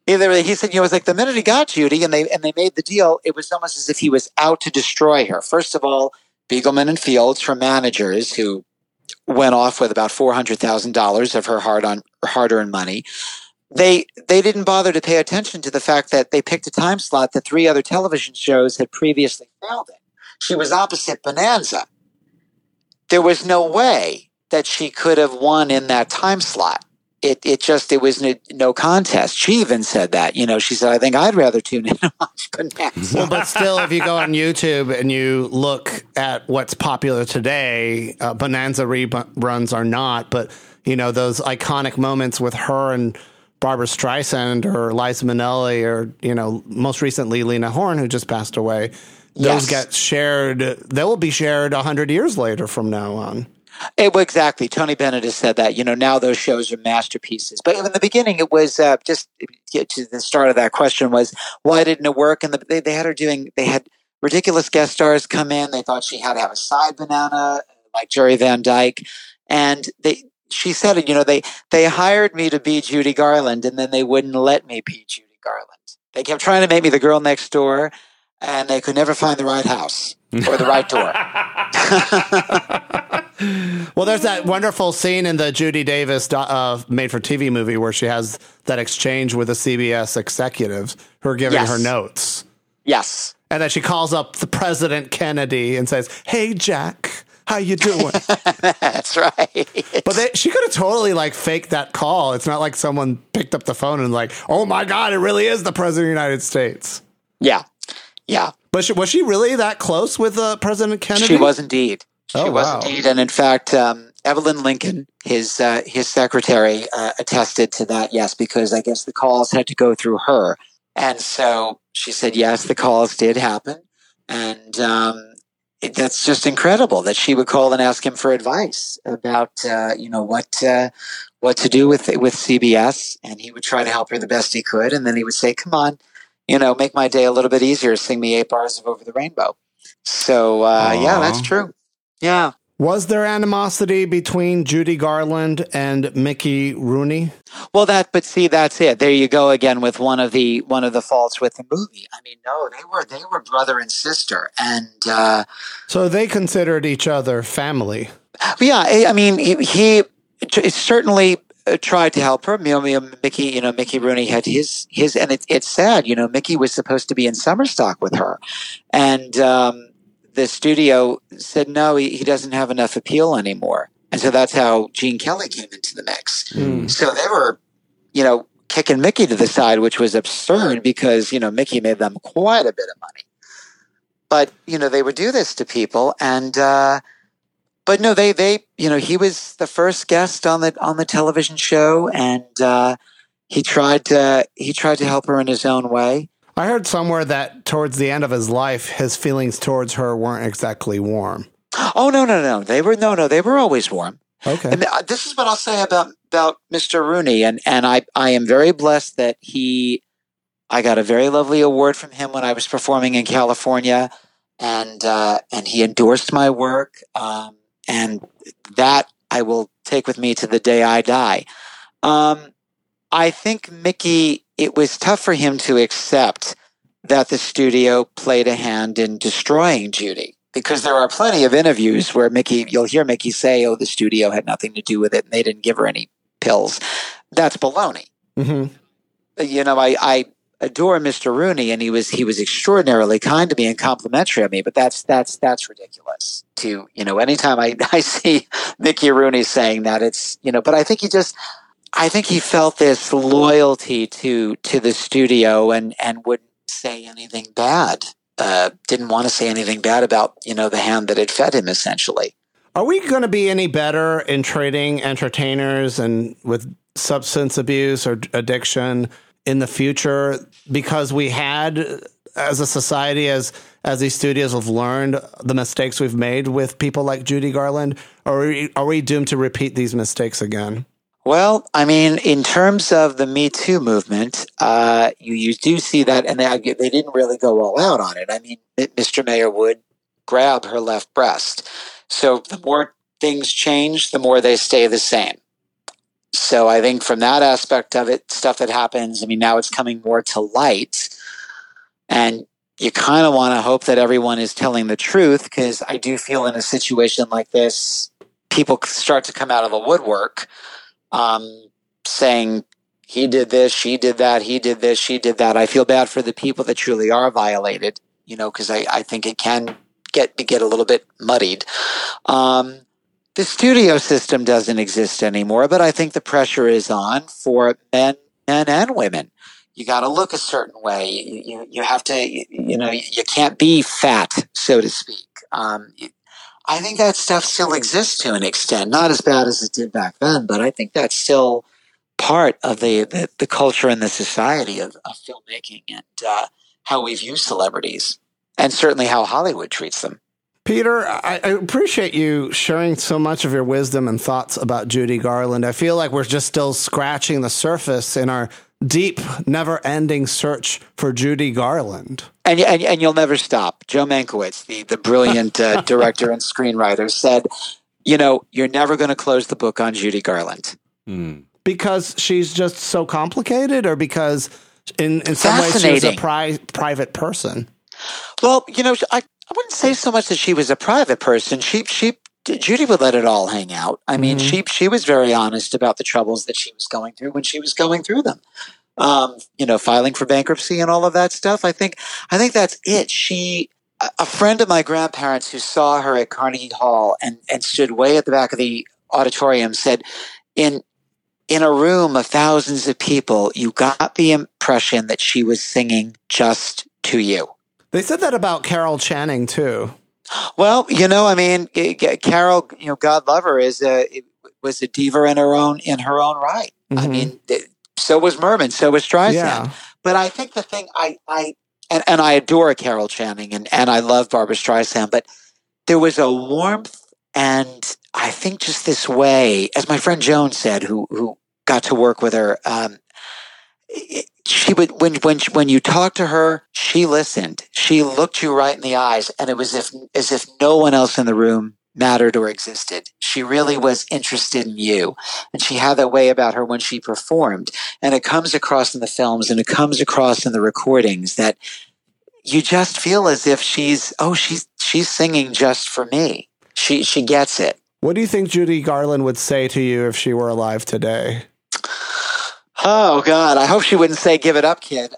He said, it was like the minute he got Judy and they made the deal, it was almost as if he was out to destroy her. First of all, Begelman and Fields, her managers, who went off with about $400,000 of her hard-earned money. They didn't bother to pay attention to the fact that they picked a time slot that 3 other television shows had previously failed in. She was opposite Bonanza. There was no way that she could have won in that time slot. It was no contest. She even said that, she said, I think I'd rather tune in and watch Bonanza. Well, but still, if you go on YouTube and you look at what's popular today, Bonanza reruns are not, but, those iconic moments with her and Barbara Streisand or Liza Minnelli or, most recently Lena Horne, who just passed away, those get shared. They will be shared 100 years later from now on. Exactly. Tony Bennett has said that, now those shows are masterpieces. But in the beginning, it was just to the start of that question was, why didn't it work? And they had ridiculous guest stars come in. They thought she had to have a side banana like Jerry Van Dyke. And she said it, they hired me to be Judy Garland and then they wouldn't let me be Judy Garland. They kept trying to make me the girl next door and they could never find the right house or the right door. Well, there's that wonderful scene in the Judy Davis made-for-TV movie where she has that exchange with the CBS executives who are giving her notes. Yes. And then she calls up the President Kennedy and says, "Hey, Jack, how you doing?" That's right. But she could have totally faked that call. It's not like someone picked up the phone and oh my God, it really is the President of the United States. Yeah. Yeah. But was she really that close with President Kennedy? She was indeed. She was indeed. And in fact, Evelyn Lincoln, his secretary, attested to that, yes, because I guess the calls had to go through her. And so she said, yes, the calls did happen. And that's just incredible that she would call and ask him for advice about, what to do with CBS. And he would try to help her the best he could. And then he would say, come on, make my day a little bit easier. Sing me 8 bars of Over the Rainbow. So, yeah, that's true. Yeah. Was there animosity between Judy Garland and Mickey Rooney? Well, that's it. There you go again with one of the faults with the movie. I mean, no, they were brother and sister, and so they considered each other family. Yeah, I mean, he certainly tried to help her. Mickey Rooney had his, and it's sad. Mickey was supposed to be in Summerstock with her, and the studio said, no, he doesn't have enough appeal anymore. And so that's how Gene Kelly came into the mix. So they were, kicking Mickey to the side, which was absurd because, Mickey made them quite a bit of money. But, they would do this to people. And, but no, they he was the first guest on the television show. And, he tried to help her in his own way. I heard somewhere that towards the end of his life, his feelings towards her weren't exactly warm. Oh, no. They were always warm. Okay. And this is what I'll say about Mr. Rooney. And I am very blessed that I got a very lovely award from him when I was performing in California. And he endorsed my work. And that I will take with me to the day I die. I think Mickey, it was tough for him to accept that the studio played a hand in destroying Judy, because there are plenty of interviews where you'll hear Mickey say, oh, the studio had nothing to do with it and they didn't give her any pills. That's baloney. Mm-hmm. I adore Mr. Rooney, and he was extraordinarily kind to me and complimentary of me, but that's ridiculous to, anytime I see Mickey Rooney saying that, it's, but I think he felt this loyalty to the studio and wouldn't say anything bad. Didn't want to say anything bad about, the hand that had fed him, essentially. Are we going to be any better in treating entertainers and with substance abuse or addiction in the future because we had, as a society, as these studios have learned the mistakes we've made with people like Judy Garland? Or are we doomed to repeat these mistakes again? Well, I mean, in terms of the Me Too movement, you do see that, and they didn't really go all out on it. I mean, Mr. Mayor would grab her left breast. So the more things change, the more they stay the same. So I think from that aspect of it, stuff that happens, I mean, now it's coming more to light. And you kind of want to hope that everyone is telling the truth, because I do feel in a situation like this, people start to come out of the woodwork saying, he did this, she did that, he did this, she did that. I feel bad for the people that truly are violated, because I think it can get a little bit muddied. The studio system doesn't exist anymore, but I think the pressure is on for men and women. You got to look a certain way. You have to, you can't be fat, so to speak. I think that stuff still exists to an extent, not as bad as it did back then, but I think that's still part of the culture and the society of filmmaking and how we view celebrities, and certainly how Hollywood treats them. Peter, I appreciate you sharing so much of your wisdom and thoughts about Judy Garland. I feel like we're just still scratching the surface in our deep, never-ending search for Judy Garland. And you'll never stop. Joe Mankiewicz, the brilliant director and screenwriter, said, you're never going to close the book on Judy Garland. Because she's just so complicated, or because in some ways she's a private person? Well, I wouldn't say so much that she was a private person. Judy would let it all hang out. I mean, she was very honest about the troubles that she was going through when she was going through them. Filing for bankruptcy and all of that stuff. I think that's it. A friend of my grandparents who saw her at Carnegie Hall and stood way at the back of the auditorium said, in a room of thousands of people, you got the impression that she was singing just to you. They said that about Carol Channing too. Well, Carol, God love her, was a diva in her own right. Mm-hmm. I mean, so was Merman, so was Streisand. Yeah. But I think the thing I adore Carol Channing and I love Barbra Streisand, but there was a warmth, and I think just this way, as my friend Joan said, who got to work with her. She would, when you talked to her, she listened. She looked you right in the eyes, and it was as if no one else in the room mattered or existed. She really was interested in you, and she had that way about her when she performed. And it comes across in the films, and it comes across in the recordings that you just feel as if she's singing just for me. She gets it. What do you think Judy Garland would say to you if she were alive today? Oh, God. I hope she wouldn't say, give it up, kid.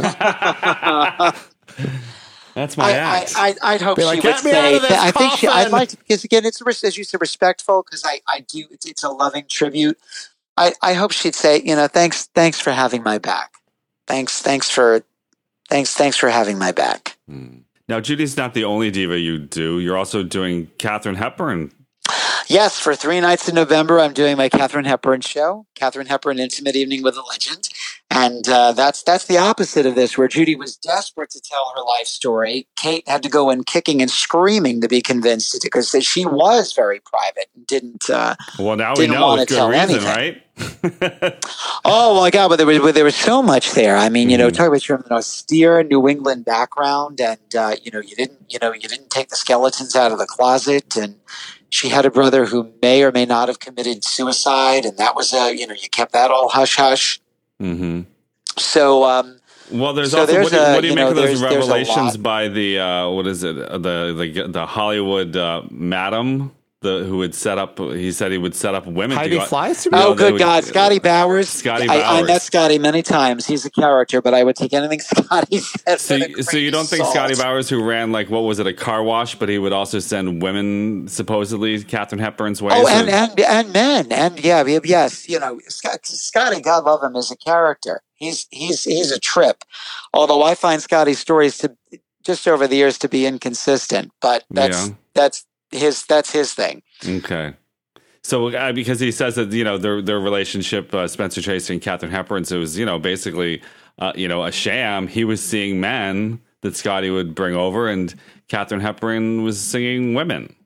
That's my act. I'd hope she would say, I think I'd like to, because again, it's, as you said, respectful, because I do, it's a loving tribute. I hope she'd say, thanks for having my back. Thanks for having my back. Now, Judy's not the only diva you do. You're also doing Katharine Hepburn. Yes, for 3 nights in November, I'm doing my Katharine Hepburn show, Katharine Hepburn Intimate Evening with a Legend. And that's the opposite of this, where Judy was desperate to tell her life story. Kate had to go in kicking and screaming to be convinced, because she was very private and didn't well, now we know with good reason, right? Oh, my God, but there was so much there. I mean, talk about your austere New England background, and you didn't take the skeletons out of the closet, and she had a brother who may or may not have committed suicide, and that was you kept that all hush hush. Mm-hmm. So, well, there's also what do you make of those revelations by the what is it, the Hollywood madam? Who would set up? He said he would set up women. Heidi Fleiss? Oh, good God, Scotty Bowers. Scotty Bowers. I met Scotty many times. He's a character, but I would take anything Scotty said. So you don't think Scotty Bowers, who ran a car wash, but he would also send women, supposedly Katharine Hepburn's way? Oh, and men, and yes, Scotty, God love him, is a character. He's a trip. Although I find Scotty's stories to just over the years to be inconsistent, but that's his thing. Okay. So because he says that, their relationship, Spencer Tracy and Katharine Hepburn, so it was, basically, a sham. He was seeing men that Scotty would bring over, and Katharine Hepburn was singing women.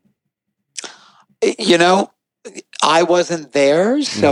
I wasn't there, so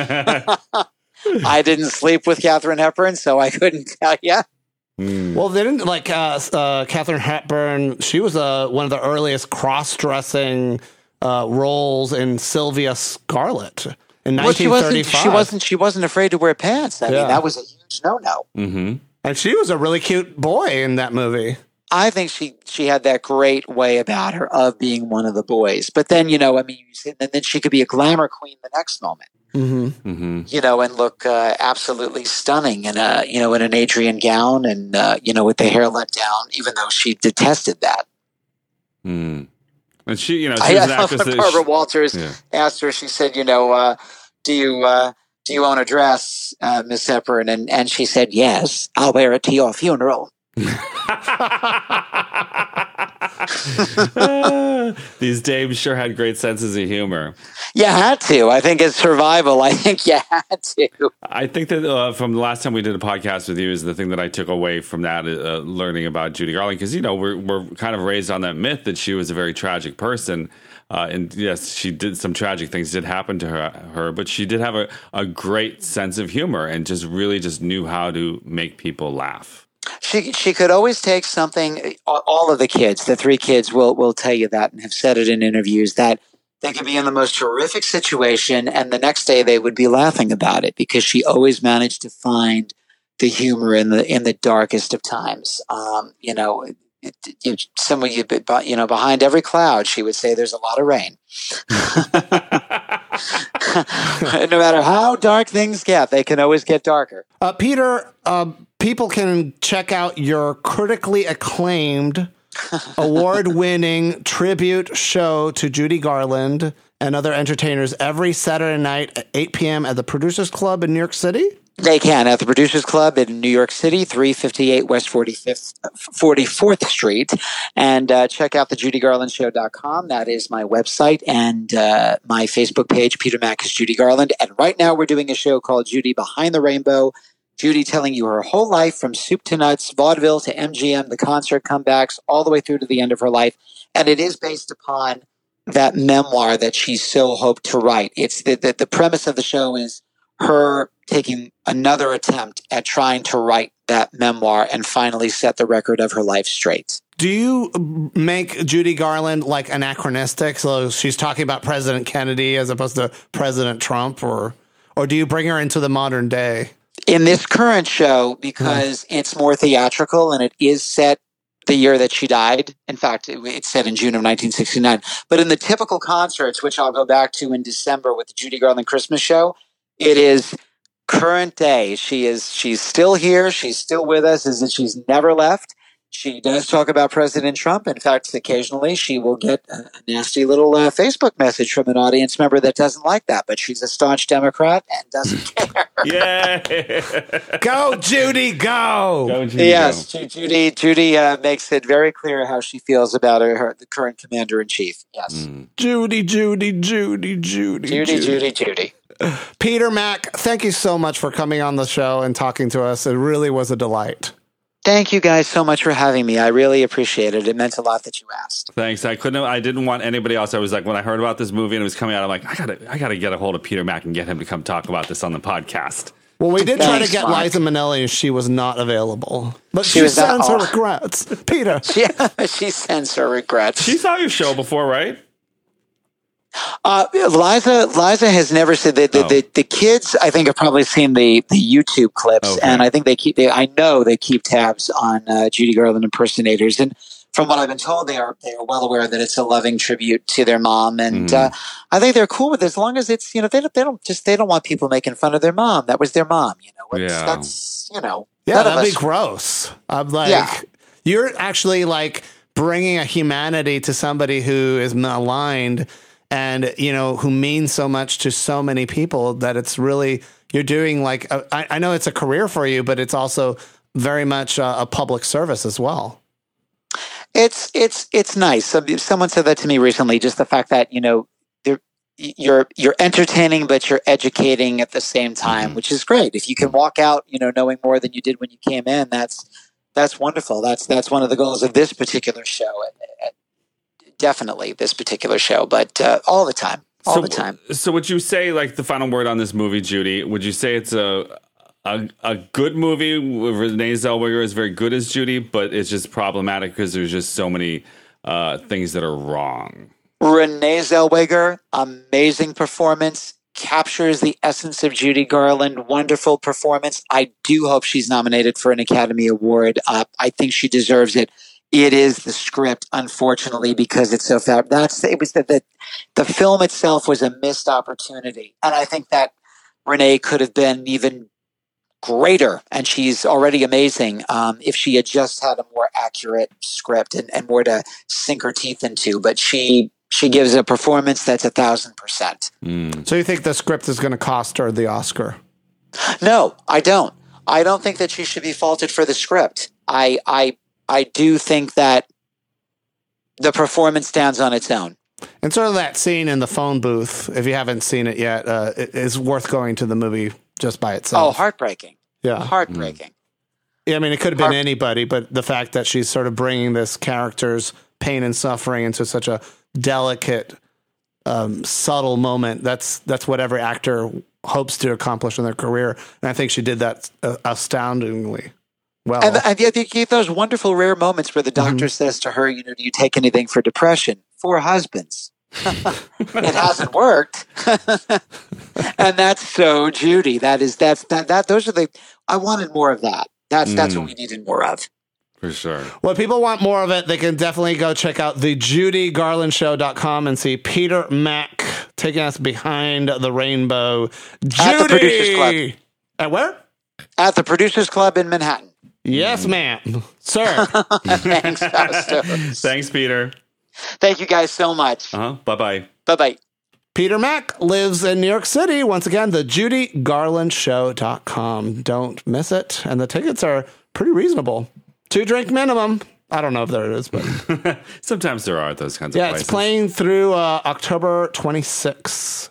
I didn't sleep with Katharine Hepburn, so I couldn't tell you. Well, they didn't Katharine Hepburn. She was one of the earliest cross-dressing roles in Sylvia Scarlett. in Well, she 1935. she wasn't afraid to wear pants. I mean, that was a huge no-no. Mm-hmm. And she was a really cute boy in that movie. I think she had that great way about her of being one of the boys. But then, you know, I mean, and then she could be a glamour queen the next moment. Mm-hmm. Mm-hmm. You know, and look absolutely stunning in a, you know, in an Adrian gown and, you know, with the hair let down, even though she detested that. Mm. And she, you know, she I was an love actress when that Barbara Walters asked her, she said, you know, do you own a dress, Miss Hepburn? And she said, yes, I'll wear it to your funeral. These dames sure had great senses of humor. You had to. I think it's survival. I think you had to. I think that from the last time we did a podcast with you is the thing that I took away from that, learning about Judy Garland, because, you know, we're kind of raised on that myth that she was a very tragic person. And yes, she did some tragic things did happen to her, but she did have a great sense of humor and just really just knew how to make people laugh. She could always take something. All of the kids, the three kids, will tell you that and have said it in interviews that they could be in the most horrific situation, and the next day they would be laughing about it because she always managed to find the humor in the darkest of times. You know, you know, behind every cloud, she would say, "There's a lot of rain." No matter how dark things get, they can always get darker. Peter, people can check out your critically acclaimed, award-winning tribute show to Judy Garland and other entertainers every Saturday night at 8 p.m. at the Producers Club in New York City. They can at the Producers Club in New York City, 358 West 44th Street. And check out the JudyGarlandShow.com. That is my website and my Facebook page, Peter Mac is Judy Garland. And right now we're doing a show called Judy Behind the Rainbow. Judy telling you her whole life from soup to nuts, vaudeville to MGM, the concert comebacks, all the way through to the end of her life. And it is based upon that memoir that she so hoped to write. It's the premise of the show is her taking another attempt at trying to write that memoir and finally set the record of her life straight. Do you make Judy Garland like anachronistic? So she's talking about President Kennedy as opposed to President Trump, or do you bring her into the modern day? In this current show, because it's more theatrical and it is set the year that she died. In fact, it's set in June of 1969. But in the typical concerts, which I'll go back to in December with the Judy Garland Christmas show, it is current day. She's still here. She's still with us. Is that she's never left. She does talk about President Trump. In fact, occasionally she will get a nasty little Facebook message from an audience member that doesn't like that, but she's a staunch Democrat and doesn't care. Yeah. Go, Judy, go. Go, Judy, Yes, go. Judy makes it very clear how she feels about the current commander-in-chief. Yes. Judy. Judy. Peter Mac, thank you so much for coming on the show and talking to us. It really was a delight. Thank you guys so much for having me. I really appreciate it. It meant a lot that you asked. Thanks. I didn't want anybody else. I was like, when I heard about this movie and it was coming out, I'm like, I gotta get a hold of Peter Mac and get him to come talk about this on the podcast. Well, we did try to get Mark. Liza Minnelli, and she was not available. But She she was not- sends her oh. regrets. Peter. She sends her regrets. She saw your show before, right? Liza has never said that. The kids, I think, have probably seen the YouTube clips, Okay. and I think I know they keep tabs on Judy Garland impersonators. And from what I've been told, they are well aware that it's a loving tribute to their mom, and I think they're cool with it as long as it's, you know, they don't want people making fun of their mom. That was their mom, you know. Yeah. That's, you know. Yeah, none of that'd us- be gross. I'm like, Yeah. You're actually like bringing a humanity to somebody who is maligned and, you know, who means so much to so many people that it's really, you're doing like, I know it's a career for you, but it's also very much a public service as well. It's nice. Someone said that to me recently. Just the fact that, you know, you're entertaining, but you're educating at the same time, which is great. If you can walk out, you know, knowing more than you did when you came in, that's wonderful. That's one of the goals of this particular show. Definitely this particular show, but all the time. All the time. So would you say, like, the final word on this movie, Judy, would you say it's a good movie? Renee Zellweger is very good as Judy, but it's just problematic because there's just so many things that are wrong. Renee Zellweger, amazing performance, captures the essence of Judy Garland. Wonderful performance. I do hope she's nominated for an Academy Award. I think she deserves it. It is the script, unfortunately, because it's so fab. The film itself was a missed opportunity, and I think that Renee could have been even greater, and she's already amazing if she had just had a more accurate script and more to sink her teeth into. But she gives a performance that's 1,000%. So you think the script is going to cost her the Oscar? No, I don't. I don't think that she should be faulted for the script. I do think that the performance stands on its own. And sort of that scene in the phone booth, if you haven't seen it yet, is worth going to the movie just by itself. Oh, heartbreaking. Yeah. Heartbreaking. Yeah, I mean, it could have been anybody, but the fact that she's sort of bringing this character's pain and suffering into such a delicate, subtle moment, that's what every actor hopes to accomplish in their career. And I think she did that astoundingly well. And you get those wonderful rare moments where the doctor says to her, do you take anything for depression? 4 husbands. It hasn't worked. And that's so Judy. Those are I wanted more of that. That's what we needed more of. For sure. Well, if people want more of it, they can definitely go check out the JudyGarlandShow.com and see Peter Mack taking us behind the rainbow. At the Producers Club. At where? At the Producers Club in Manhattan. Yes, ma'am. Sir. Thanks, Faustos. Thanks, Peter. Thank you guys so much. Bye-bye. Bye-bye. Peter Mack lives in New York City. Once again, the JudyGarlandShow.com. Don't miss it. And the tickets are pretty reasonable. 2-drink minimum. I don't know if there is, but sometimes there are those kinds of places. Yeah, it's playing through October 26,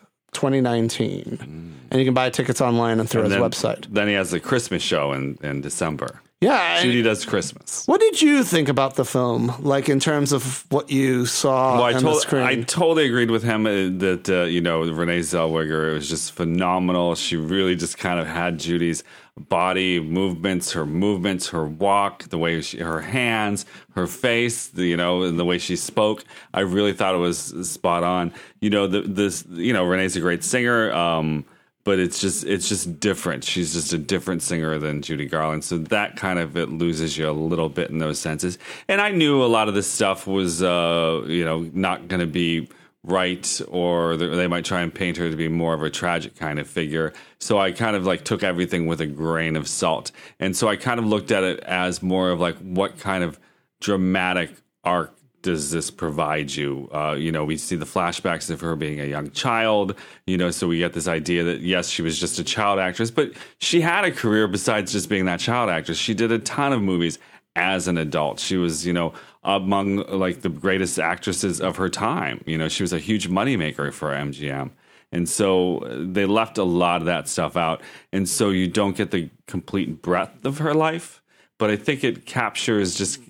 2019. And you can buy tickets online and through his website. Then he has the Christmas show in December. Yeah. Judy does Christmas. What did you think about the film? Like in terms of what you saw on the screen? I totally agreed with him that, Renee Zellweger, it was just phenomenal. She really just kind of had Judy's body movements, her walk, the way her hands, her face, and the way she spoke. I really thought it was spot on. Renee's a great singer. But it's just different. She's just a different singer than Judy Garland. So that kind of it loses you a little bit in those senses. And I knew a lot of this stuff was, not going to be right, or they might try and paint her to be more of a tragic kind of figure. So I kind of took everything with a grain of salt. And so I kind of looked at it as more of what kind of dramatic arc does this provide you? We see the flashbacks of her being a young child, so we get this idea that, yes, she was just a child actress, but she had a career besides just being that child actress. She did a ton of movies as an adult. She was, among the greatest actresses of her time. She was a huge moneymaker for MGM. And so they left a lot of that stuff out. And so you don't get the complete breadth of her life, but I think it captures just,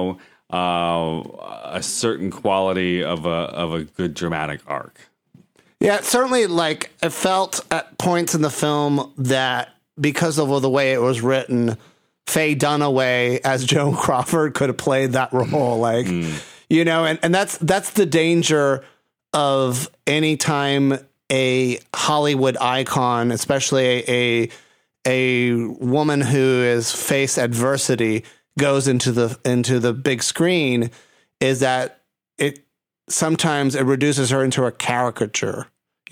a certain quality of a good dramatic arc. Yeah, certainly. It felt at points in the film that because of the way it was written, Faye Dunaway as Joan Crawford could have played that role. And that's the danger of any time a Hollywood icon, especially a woman who has faced adversity, goes into the big screen, is that it sometimes it reduces her into a caricature,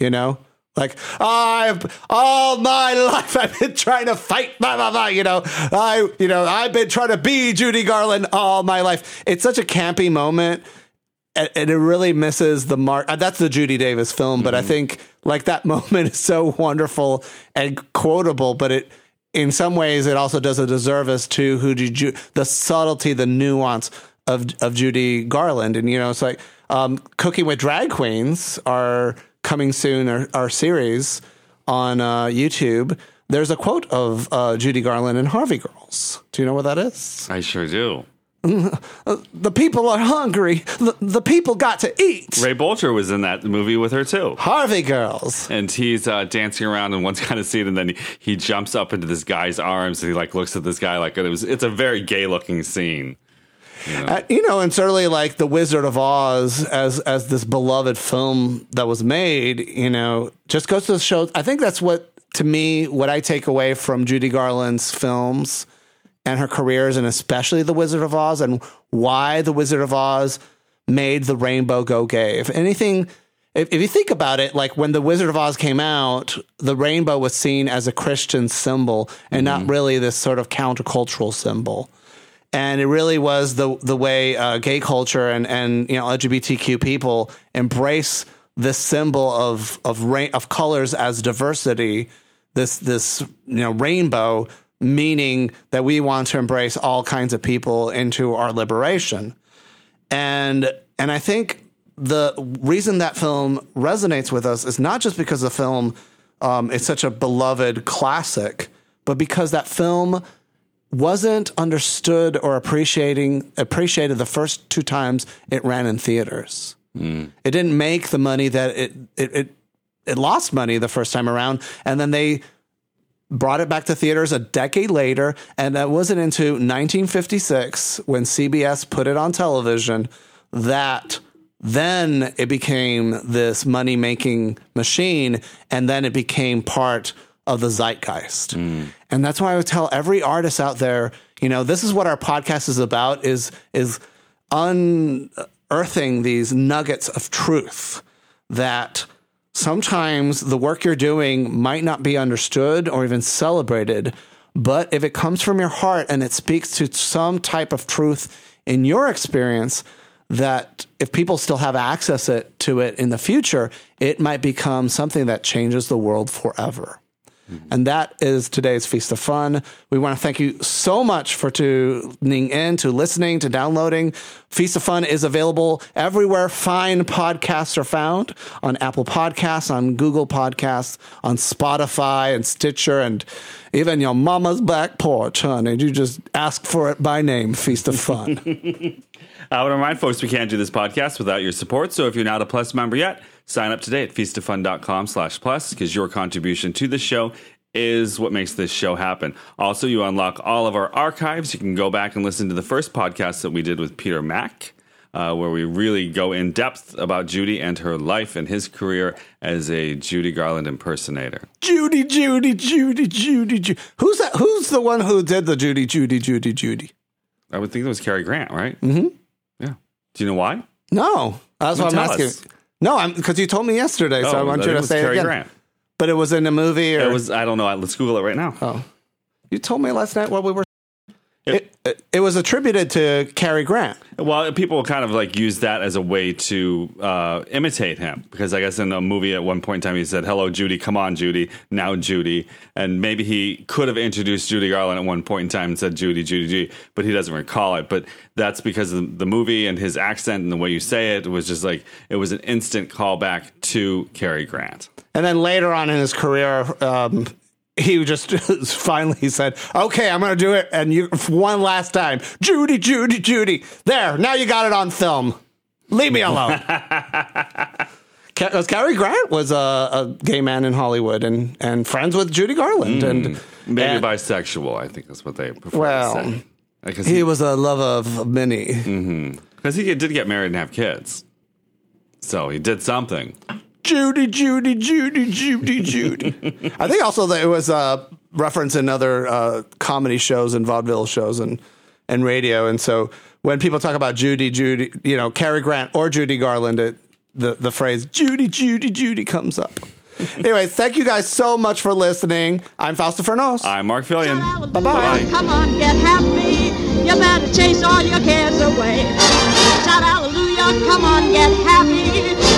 all my life I've been trying to fight, blah, blah, blah, I've been trying to be Judy Garland all my life. It's such a campy moment, and it really misses the mark. That's the Judy Davis film, but I think that moment is so wonderful and quotable, but in some ways, it also does a disservice to the subtlety, the nuance of Judy Garland. And, it's Cooking with Drag Queens are coming soon, our series on YouTube. There's a quote of Judy Garland in Harvey Girls. Do you know what that is? I sure do. The people are hungry. The people got to eat. Ray Bolger was in that movie with her too. Harvey Girls. And he's dancing around in one kind of scene, and then he jumps up into this guy's arms, and he looks at this guy it's a very gay looking scene. And certainly like The Wizard of Oz as this beloved film that was made, just goes to show. I think that's what I take away from Judy Garland's films and her careers, and especially The Wizard of Oz, and why The Wizard of Oz made the rainbow go gay. If anything, if you think about it, like when The Wizard of Oz came out, the rainbow was seen as a Christian symbol and not really this sort of countercultural symbol. And it really was the way gay culture and LGBTQ people embrace this symbol of colors as diversity, this rainbow, meaning that we want to embrace all kinds of people into our liberation. And I think the reason that film resonates with us is not just because the film is such a beloved classic, but because that film wasn't understood or appreciated the first 2 times it ran in theaters. It didn't make the money that it lost money the first time around, and then they brought it back to theaters a decade later, and that wasn't into 1956 when CBS put it on television that then it became this money-making machine, and then it became part of the zeitgeist. And that's why I would tell every artist out there, this is what our podcast is about, is unearthing these nuggets of truth that sometimes the work you're doing might not be understood or even celebrated, but if it comes from your heart and it speaks to some type of truth in your experience, that if people still have access to it in the future, it might become something that changes the world forever. And that is today's Feast of Fun. We want to thank you so much for tuning in, to listening, to downloading. Feast of Fun is available everywhere fine podcasts are found, on Apple Podcasts, on Google Podcasts, on Spotify and Stitcher, and even your mama's back porch, honey. You just ask for it by name, Feast of Fun. I want to remind folks we can't do this podcast without your support. So if you're not a Plus member yet, sign up today at feastoffun.com/plus, because your contribution to the show is what makes this show happen. Also, you unlock all of our archives. You can go back and listen to the first podcast that we did with Peter Mack, where we really go in depth about Judy and her life and his career as a Judy Garland impersonator. Judy. Who's that? Who's the one who did the Judy? I would think it was Cary Grant, right? Mm-hmm. Yeah. Do you know why? No. That's what I'm asking. Us. No, because you told me yesterday, so I want you to say it again. Grant. But it was in a movie? Or? It was, I don't know. Let's Google it right now. Oh. You told me last night while we were... It was attributed to Cary Grant. Well, people kind of like use that as a way to imitate him, because I guess in a movie at one point in time he said, "Hello, Judy, come on, Judy, now Judy," and maybe he could have introduced Judy Garland at one point in time and said Judy, but he doesn't recall it. But that's because of the movie and his accent and the way you say it was just like it was an instant callback to Cary Grant. And then later on in his career, he just finally said, "Okay, I'm going to do it, and you one last time, Judy. There, now you got it on film. Leave me alone." Cary Grant was a gay man in Hollywood and friends with Judy Garland, and maybe bisexual. I think that's what they prefer to say. Because he was a lover of many. Because he did get married and have kids, so he did something. Judy. I think also that it was referenced in other comedy shows and vaudeville shows and radio. And so when people talk about Judy, Cary Grant or Judy Garland, the phrase Judy comes up. Anyway, thank you guys so much for listening. I'm Fausto Fernos. I'm Mark Fillion. Bye-bye. Come on, get happy. You better chase all your cares away. Shout hallelujah. Come on, get happy.